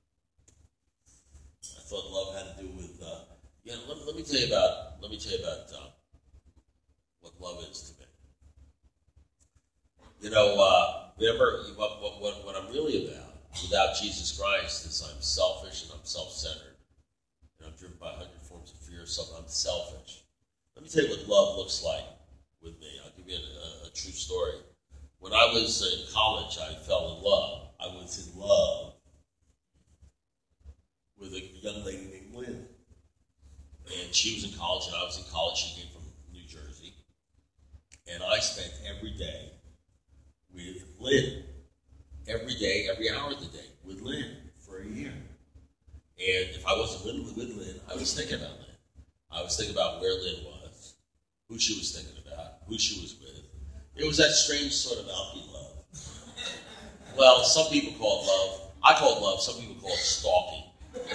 I thought love had to do with, uh, yeah, let, let me tell you about, let me tell you about uh, what love is to me. You know, uh, remember, what, what, what, what I'm really about without Jesus Christ is I'm selfish and I'm self-centered. And I'm driven by a hundred forms of fear, so I'm selfish. Let me tell you what love looks like with me. I'll give you a, a, a true story. When I was in college, I fell in love. I was in love with a young lady named Lynn. And she was in college, and I was in college. She came from New Jersey. And I spent every day with Lynn. Every day, every hour of the day, with Lynn for a year. And if I wasn't with, with Lynn, I was thinking about Lynn. I was thinking about where Lynn was, who she was thinking about, who she was with. It was that strange sort of alky love. Well, some people call it love. I call it love. Some people call it stalking.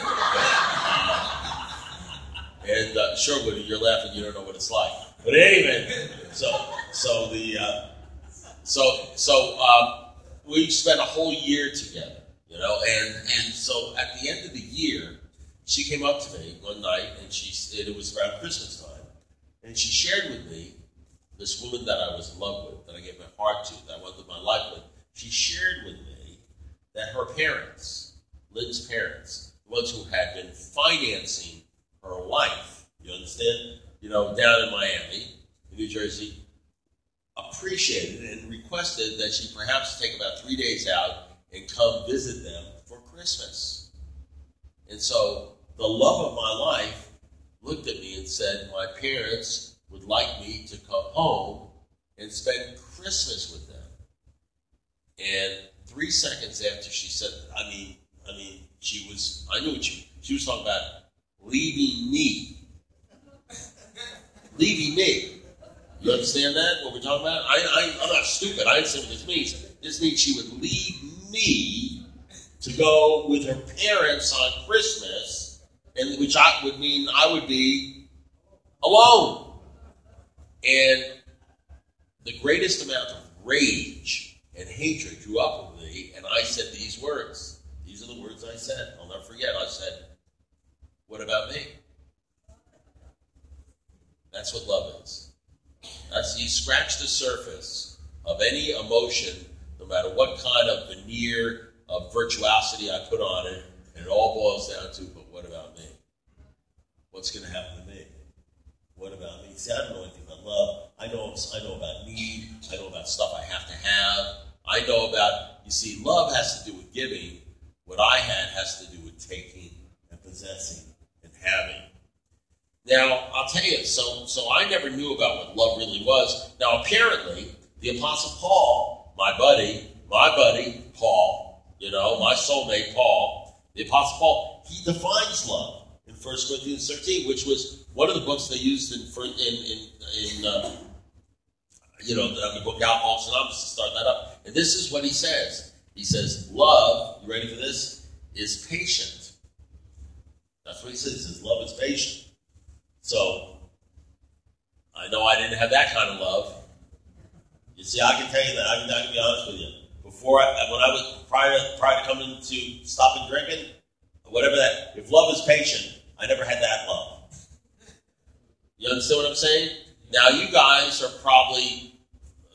And uh, sure, Woody, you're laughing. You don't know what it's like. But anyway, so so the uh, so so um, we spent a whole year together, you know. And and so at the end of the year, she came up to me one night, and she it was around Christmas time, and she shared with me this woman that I was in love with, that I gave my heart to, that I wanted my life with. She shared with me that her parents, Lynn's parents, the ones who had been financing her life, you understand? You know, down in Miami, in New Jersey, appreciated and requested that she perhaps take about three days out and come visit them for Christmas. And so the love of my life looked at me and said, my parents would like me to come home and spend Christmas with them. And three seconds after she said, I mean, I mean, she was, I knew what she, she was talking about leaving me. Leaving me. You understand that, what we're talking about? I, I, I'm not stupid. I understand what this means. This means she would leave me to go with her parents on Christmas, and which I would mean I would be alone. And the greatest amount of rage and hatred drew up with me, and I said these words. These are the words I said. I'll never forget. I said, what about me? That's what love is. That's, you scratch the surface of any emotion, no matter what kind of veneer of virtuosity I put on it, and it all boils down to, but what about me? What's going to happen to me? What about me? See, I don't know anything about love. I know, I know about need. I know about stuff I have to have. I know about, you see, love has to do with giving. What I had has to do with taking and possessing and having. Now, I'll tell you, so, so I never knew about what love really was. Now, apparently, the Apostle Paul, my buddy, my buddy, Paul, you know, my soulmate, Paul, the Apostle Paul, he defines love in First Corinthians thirteen, which was one of the books they used in, in, in, in uh, you know, the book Alcoholics Anonymous to start that up. And this is what he says. He says, love, you ready for this, is patient. That's what he says. He says, love is patient. So, I know I didn't have that kind of love. You see, I can tell you that. I can, I can be honest with you. Before, I, when I was, prior, prior to coming to stopping drinking, whatever that, if love is patient, I never had that love. You understand what I'm saying? Now, you guys are probably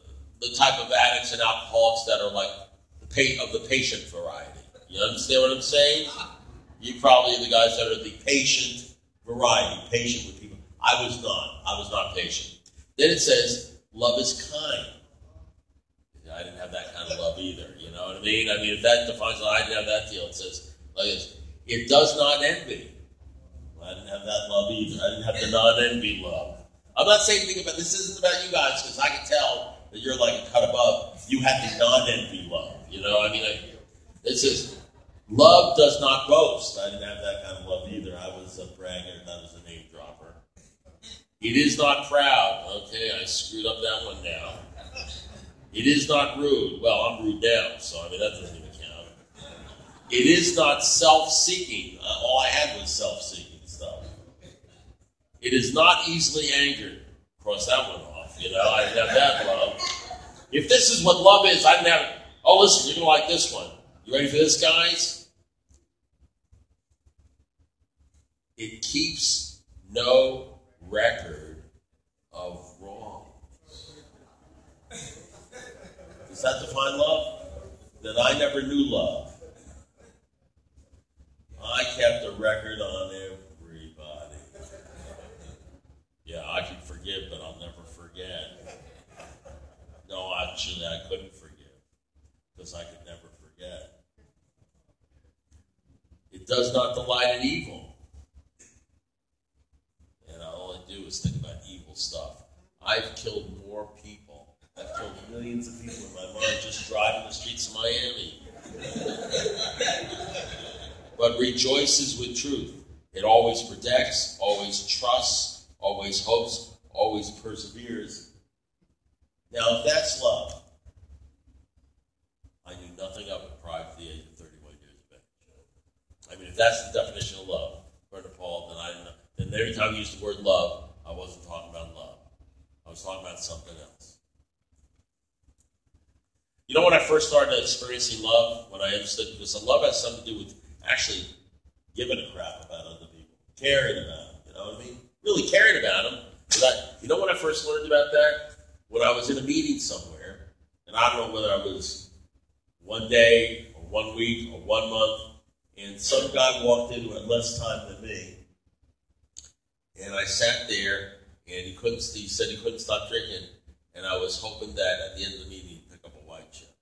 the type of addicts and alcoholics that are like the pa- of the patient variety. You understand what I'm saying? You probably are the guys that are the patient variety, patient with people. I was not. I was not patient. Then it says, love is kind. I didn't have that kind of love either. You know what I mean? I mean, if that defines it, I didn't have that deal. It says, like this, it does not envy. I didn't have that love either. I didn't have the non-envy love. I'm not saying anything about this. Isn't about you guys, because I can tell that you're like a cut above. You had the non-envy love. You know, I mean, I, it says, love does not boast. I didn't have that kind of love either. I was a braggart. I was a name dropper. It is not proud. Okay, I screwed up that one now. It is not rude. Well, I'm rude now, so I mean, that doesn't even count. It is not self-seeking. Uh, all I had was self-seeking stuff. It is not easily angered. Cross that one off. You know, I didn't have that love. If this is what love is, I didn't have it. Oh, listen, you're going to like this one. You ready for this, guys? It keeps no record of wrong. Does that define love? That I never knew love. I kept a record on everybody. Yeah, I can forgive, but I'll never forget. No, actually, I couldn't forgive because I could never forget. It does not delight in evil. And all I do is think about evil stuff. I've killed more people. I've killed millions of people in my mind just driving the streets of Miami. But rejoices with truth. It always protects, always trusts, always hopes, always perseveres. Now, if that's love, I knew nothing of it prior to the age of thirty-one years of age. I mean, if that's the definition of love, according to Paul, then I didn't know. Then every time I used the word love, I wasn't talking about love. I was talking about something else. You know when I first started experiencing love, when I understood, because love has something to do with actually giving a crap about other people, caring about them, you know what I mean? Really caring about them. But you know when I first learned about that? When I was in a meeting somewhere, and I don't know whether I was one day or one week or one month, and some guy walked in who had less time than me, and I sat there, and he couldn't. He said he couldn't stop drinking, and I was hoping that at the end of the meeting he'd pick up a white chip.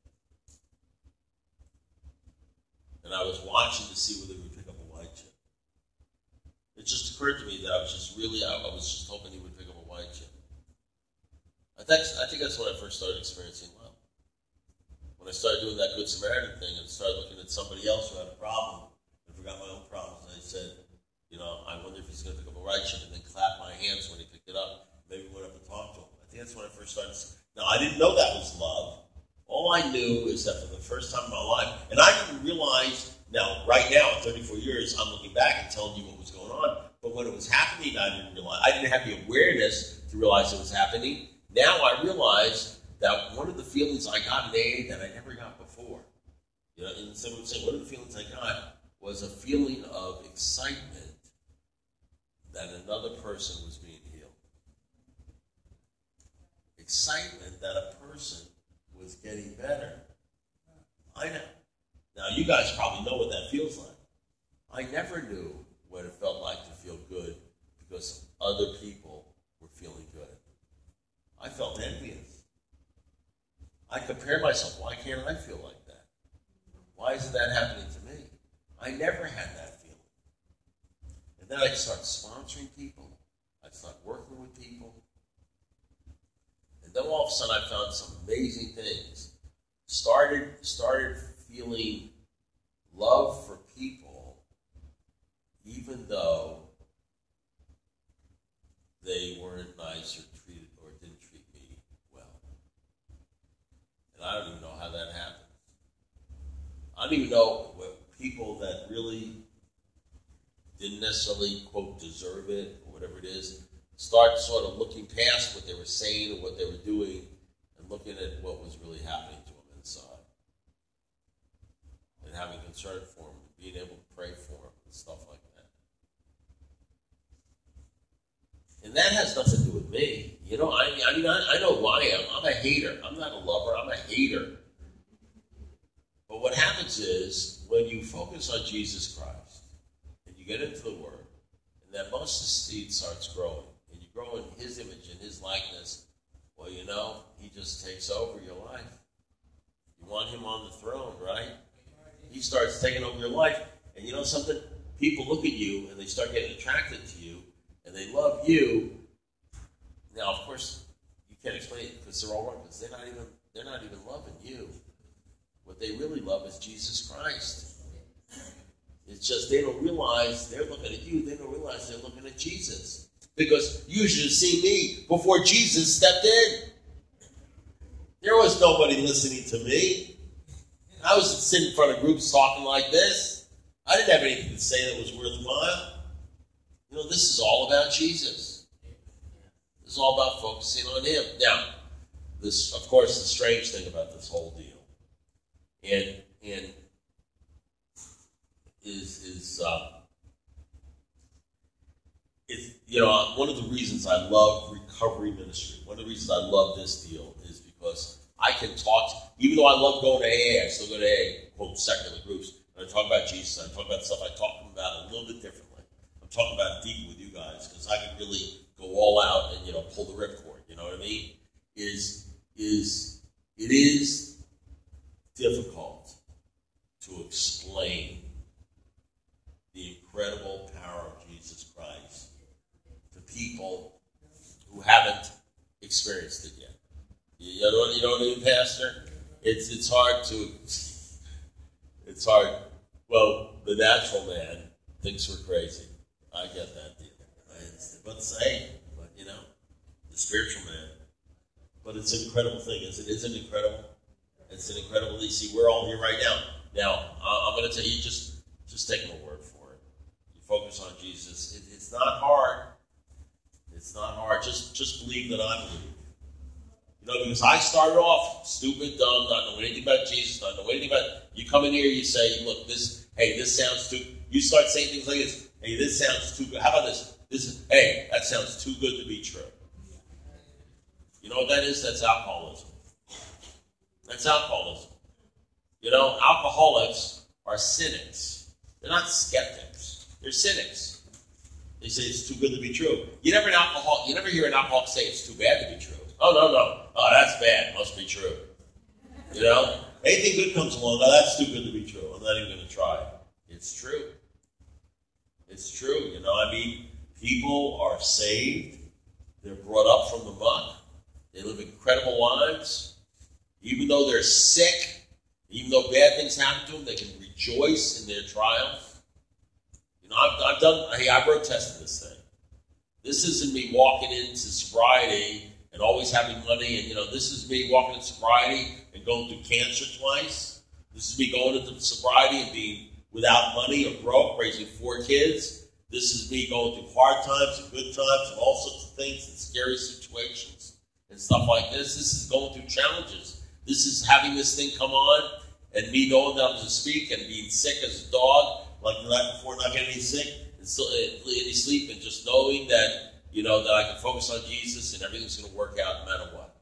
And I was watching to see whether he would pick up a white chip. It just occurred to me that I was just really, I, I was just hoping he would pick up a white chip. I think, I think that's when I first started experiencing love. When I started doing that Good Samaritan thing and started looking at somebody else who had a problem and forgot my own problems, and I said, you know, I wonder if he's going to pick up a white chip, and then clap my hands when he picked it up. Maybe went up and talked to him. I think that's when I first started. Now, I didn't know that was love. All I knew is that for the first time in my life, and I didn't realize, now, right now, at thirty-four years, I'm looking back and telling you what was going on. But when it was happening, I didn't realize, I didn't have the awareness to realize it was happening. Now I realize that one of the feelings I got in A A that I never got before, you know, and someone would say, one of the feelings I got was a feeling of excitement that another person was being healed. Excitement that a person was getting better. I know. Now, you guys probably know what that feels like. I never knew what it felt like to feel good because other people were feeling good. I felt envious. I compare myself. Why can't I feel like that? Why isn't that happening to me? I never had that feeling. And then I'd start sponsoring people. I'd start working with people. And then all of a sudden I found some amazing things. Started, started feeling love for people even though they weren't nice or treated or didn't treat me well. And I don't even know how that happened. I don't even know what people that really didn't necessarily, quote, deserve it or whatever it is, start sort of looking past what they were saying or what they were doing and looking at what was really happening to them inside. And having concern for them, being able to pray for them and stuff like that. And that has nothing to do with me. You know, I, I mean, I, I know who I am. I'm a hater. I'm not a lover. I'm a hater. But what happens is, when you focus on Jesus Christ, and you get into the Word, and that mustard seed starts growing, and you grow in His image and His likeness, well, you know, He just takes over your life. You want Him on the throne, right? He starts taking over your life. And you know something? People look at you, and they start getting attracted to you, and they love you. Now, of course, you can't explain it because they're all wrong, because they're not even they're not even loving you. What they really love is Jesus Christ. It's just they don't realize they're looking at you. They don't realize they're looking at Jesus. Because you should have seen me before Jesus stepped in. There was nobody listening to me. I was sitting in front of groups talking like this. I didn't have anything to say that was worthwhile. You know, this is all about Jesus. This is all about focusing on Him. Now, this, of course, the strange thing about this whole deal, and and is is uh, is you know one of the reasons I love recovery ministry. One of the reasons I love this deal is because I can talk, even though I love going to A A, I still go to A A, quote, secular groups, and I talk about Jesus, I talk about stuff I talk about a little bit differently. I'm talking about it deep with you guys, because I can really go all out and, you know, pull the ripcord, you know what I mean? Is, is, it is difficult to explain the incredible power of Jesus Christ to people who haven't experienced it yet. You know, you know what I mean, Pastor? It's it's hard to, it's hard. Well, the natural man thinks we're crazy. I get that deal. But say, but you know, the spiritual man. But it's an incredible thing. Is it isn't incredible? It's an incredible thing. See, we're all here right now. Now, uh, I'm going to tell you, just just take my word for it. You focus on Jesus. It, it's not hard. It's not hard. Just just believe that I believe. You know, because I started off stupid, dumb, not knowing anything about Jesus, not knowing anything about. You come in here, you say, "Look, this. Hey, this sounds too." You start saying things like this. "Hey, this sounds too good. How about this? This. Hey, that sounds too good to be true." You know what that is? That's alcoholism. That's alcoholism. You know, alcoholics are cynics. They're not skeptics. They're cynics. They say it's too good to be true. You never an alcohol. You never hear an alcoholic say it's too bad to be true. Oh, no, no. Oh, that's bad. Must be true. You know? Anything good comes along. Oh, that's too good to be true. I'm not even going to try. It's true. It's true. You know, I mean, people are saved. They're brought up from the muck. They live incredible lives. Even though they're sick, even though bad things happen to them, they can rejoice in their triumph. You know, I've, I've done, hey, I've road tested this thing. This isn't me walking into sobriety and always having money, and, you know, this is me walking in sobriety and going through cancer twice. This is me going into sobriety and being without money or broke, raising four kids. This is me going through hard times and good times and all sorts of things and scary situations and stuff like this. This is going through challenges. This is having this thing come on and me knowing that I'm going to speak and being sick as a dog, like the night before, not getting any sick, and still any sleep, and just knowing that, you know, that I can focus on Jesus and everything's going to work out no matter what.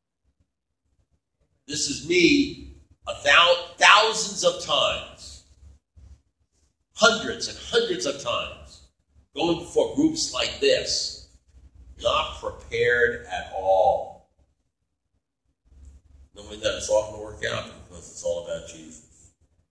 This is me a thou- thousands of times, hundreds and hundreds of times, going before groups like this, not prepared at all. Knowing that it's all going to work out because it's all about Jesus.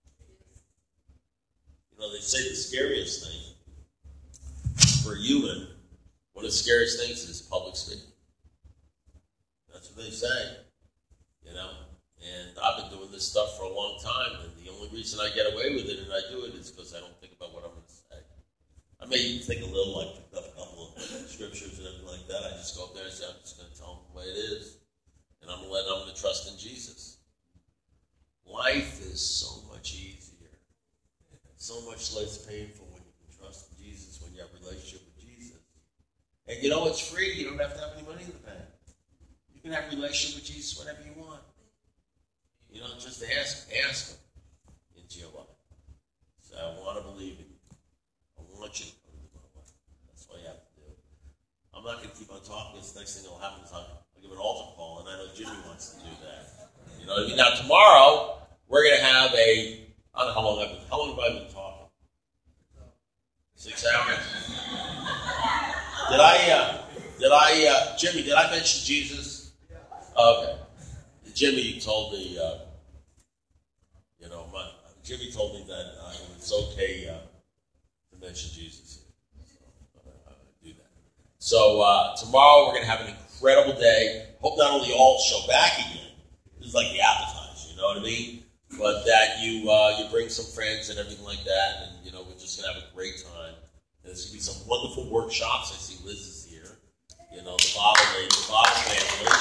You know, they say the scariest thing for a human, one of the scariest things is public speaking. That's what they say, you know. And I've been doing this stuff for a long time, and the only reason I get away with it and I do it is because I don't think about what I'm going to say. I may think a little, like pick up a couple of scriptures and everything like that. I just go up there and say, I'm just going to tell them the way it is. And I'm going to let I'm going to trust in Jesus. Life is so much easier, so much less painful when you can trust in Jesus, when you have a relationship with Jesus. And you know, it's free. You don't have to have any money in the bank. You can have a relationship with Jesus whenever you want. You know, just ask, ask him into your life. So I want to believe in you. I want you to come into my life. That's all you have to do. I'm not going to keep on talk, because next thing that'll happen is I'll, I'll give an altar call, and I know Jimmy wants to do that. You know what I mean? Now, tomorrow, we're going to have a, I don't know how long I've been, how long have I been talking? Six hours? Did I, uh, did I, uh, Jimmy, did I mention Jesus? Okay. Jimmy told me, uh, you know, my, Jimmy told me that uh, it's okay uh, to mention Jesus here. So, uh, I do that. So uh, tomorrow we're going to have an incredible day. Hope not only you all show back again. This is like the appetizer, you know what I mean? But that you uh, you bring some friends and everything like that, and you know we're just going to have a great time. And there's going to be some wonderful workshops. I see Liz is here. You know, the Bible lady, the Bible family.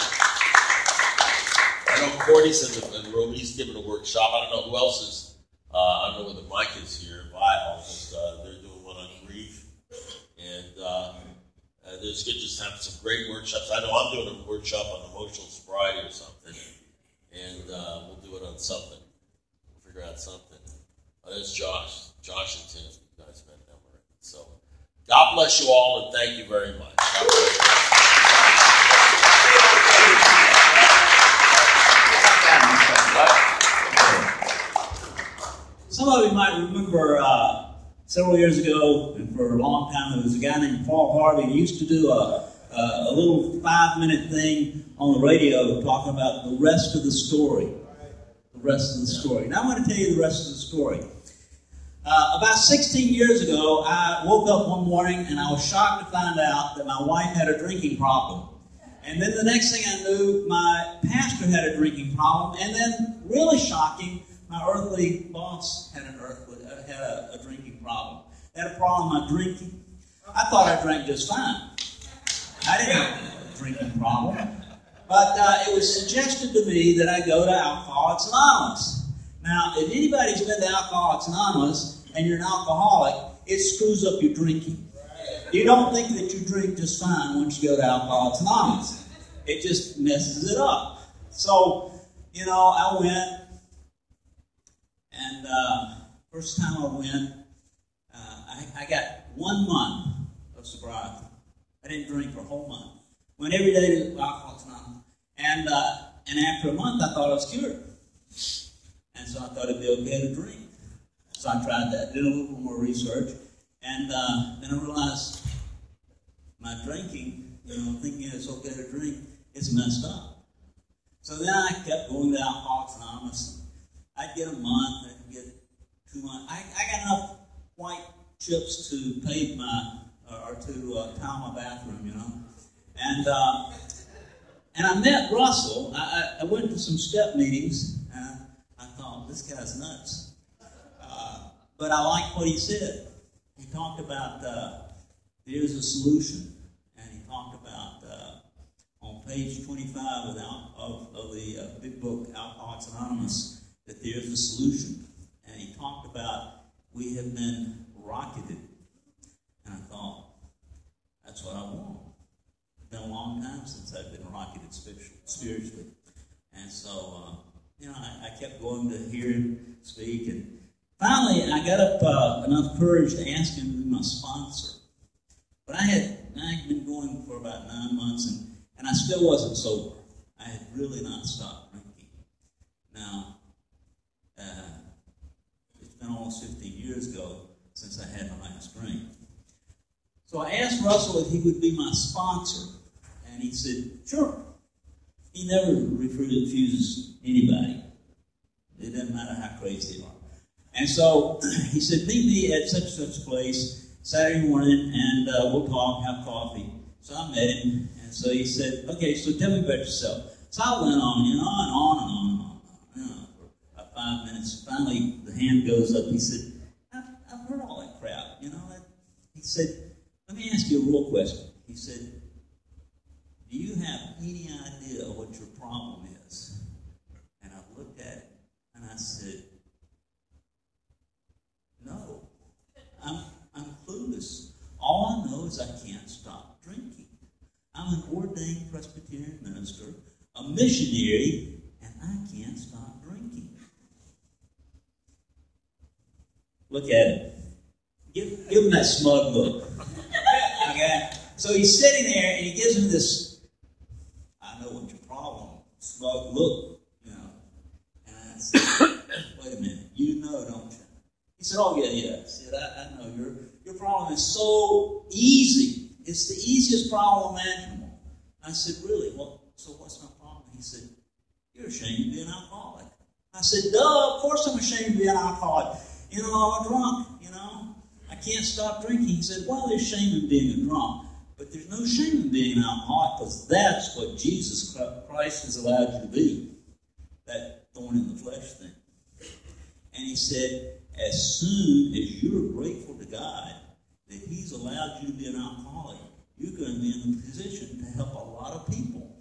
I know Courtney's in the, in the room. He's giving a workshop. I don't know who else is. Uh, I don't know whether Mike is here, Vile, but uh, they're doing one on grief. And uh, uh, there's good just have some great workshops. I know I'm doing a workshop on emotional sobriety or something. And uh, we'll do it on something. We'll figure out something. Uh, there's Josh. Josh and Tim. You guys met them already. So God bless you all, and thank you very much. God bless you. Some of you might remember uh, several years ago, and for a long time, there was a guy named Paul Harvey. He used to do a, a, a little five-minute thing on the radio talking about the rest of the story. The rest of the story. Now I'm going to tell you the rest of the story. Uh, about sixteen years ago, I woke up one morning and I was shocked to find out that my wife had a drinking problem. And then the next thing I knew, my pastor had a drinking problem. And then, really shocking, my earthly boss had an earthly, uh, had a, a drinking problem. Had a problem with drinking. I thought I drank just fine. I didn't have a drinking problem. But uh, it was suggested to me that I go to Alcoholics Anonymous. Now, if anybody's been to Alcoholics Anonymous and you're an alcoholic, it screws up your drinking. You don't think that you drink just fine once you go to Alcoholics Anonymous. It just messes it up. So, you know, I went. And uh, first time I went, uh, I, I got one month of sobriety. I didn't drink for a whole month. Went every day to Alcoholics Anonymous. And, uh, and after a month, I thought I was cured. And so I thought it'd be okay to drink. So I tried that, did a little more research. And uh, then I realized my drinking, you know, thinking it's okay to drink, it's messed up. So then I kept going to Alcoholics Anonymous. I'd get a month, I'd get two months. I, I got enough white chips to pave my, or to uh, tile my bathroom, you know. And uh, and I met Russell. I, I went to some step meetings, and I thought, this guy's nuts. Uh, but I liked what he said. He talked about uh, there's a solution, and he talked about uh, on page twenty-five of the, of, of the uh, big book, Alcoholics Anonymous, that there's a solution. And he talked about we have been rocketed. And I thought, that's what I want. It's been a long time since I've been rocketed spiritually. And so, uh, you know, I, I kept going to hear him speak. And finally, I got up uh, enough courage to ask him to be my sponsor. But I had, I had been going for about nine months, and, and I still wasn't sober. I had really not stopped drinking. Now, Uh, it's been almost fifteen years ago since I had my last drink. So I asked Russell if he would be my sponsor, and he said, sure. He never refuses anybody. It doesn't matter how crazy they are. And so he said, meet me at such and such place Saturday morning, and uh, we'll talk, have coffee. So I met him, and so he said, okay, so tell me about yourself. So I went on, you know, and on and on and on. You know, Five minutes. Finally, the hand goes up. He said, I've, I've heard all that crap, you know. He said, let me ask you a real question. He said, do you have any idea what your problem is? And I looked at it, and I said, no, I'm, I'm clueless. All I know is I can't stop drinking. I'm an ordained Presbyterian minister, a missionary, and I can't stop drinking. Look at it. Give, give him that smug look. Okay? So he's sitting there, and he gives me this, I know what your problem is. Look, you know. And I said, wait a minute, you know, don't you? He said, oh, yeah, yeah. I said, I, I know. Your, your problem is so easy. It's the easiest problem imaginable. I said, really? Well, so what's my problem? He said, you're ashamed of being an alcoholic. I said, duh, of course I'm ashamed of being an alcoholic. You know, I'm a drunk, you know. I can't stop drinking. He said, well, there's shame in being a drunk. But there's no shame in being an alcoholic, because that's what Jesus Christ has allowed you to be. That thorn in the flesh thing. And he said, as soon as you're grateful to God that he's allowed you to be an alcoholic, you're going to be in the position to help a lot of people.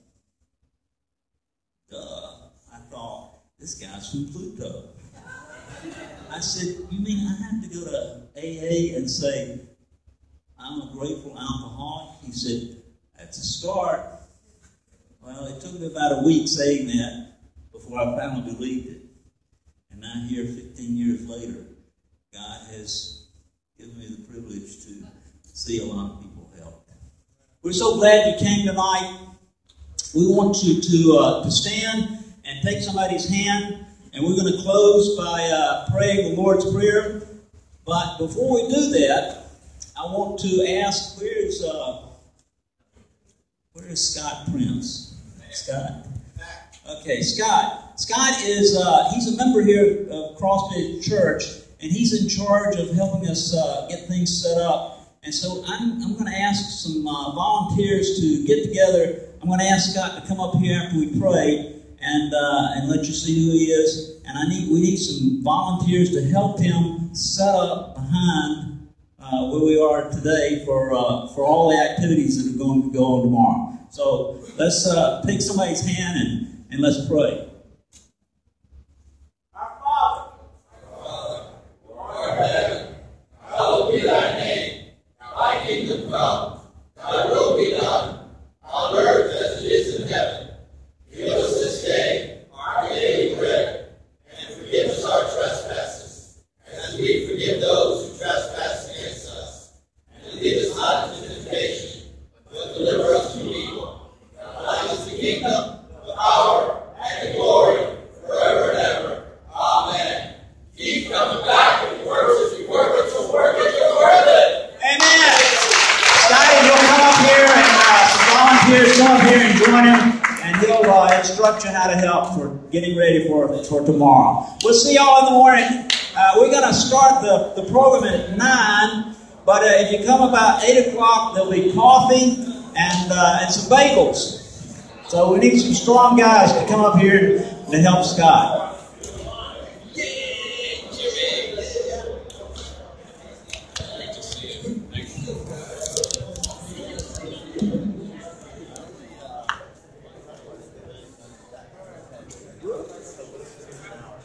Duh. I thought, this guy's from Pluto. I said, you mean I have to go to A A and say, I'm a grateful alcoholic? He said, that's a start. Well, it took me about a week saying that before I finally believed it. And now here, fifteen years later, God has given me the privilege to see a lot of people helped. We're so glad you came tonight. We want you to, uh, to stand and take somebody's hand. And we're going to close by uh, praying the Lord's Prayer. But before we do that, I want to ask, where's uh, where is Scott Prince? Scott? Okay, Scott. Scott is, uh, he's a member here of Crossbridge Church, and he's in charge of helping us uh, get things set up. And so I'm, I'm going to ask some uh, volunteers to get together. I'm going to ask Scott to come up here after we pray and uh, and let you see who he is. And I need we need some volunteers to help him set up behind Uh, where we are today for uh, for all the activities that are going to go on tomorrow. So let's uh, take somebody's hand and, and let's pray. Our Father, who art in heaven, hallowed be thy name. Thy kingdom come, thy will be done, on earth as it is in heaven. Give us this day our daily bread, and forgive us our trespasses, as we forgive those who trespass against us. And lead us not into temptation, but deliver us from evil. For thine is the kingdom, the power, and the glory, forever and ever. Amen. Keep coming back with works. If you work it, you'll work it, you'll work it. Amen. Scotty, you'll come up here and uh, some volunteers come up here and join him, and he'll uh, instruct you how to help for getting ready for, for tomorrow. We'll see y'all in the morning. Uh, we're going to start the, the program at nine, but uh, if you come about eight o'clock, there'll be coffee and, uh, and some bagels. So we need some strong guys to come up here to help Scott. Great to see you. Thank you.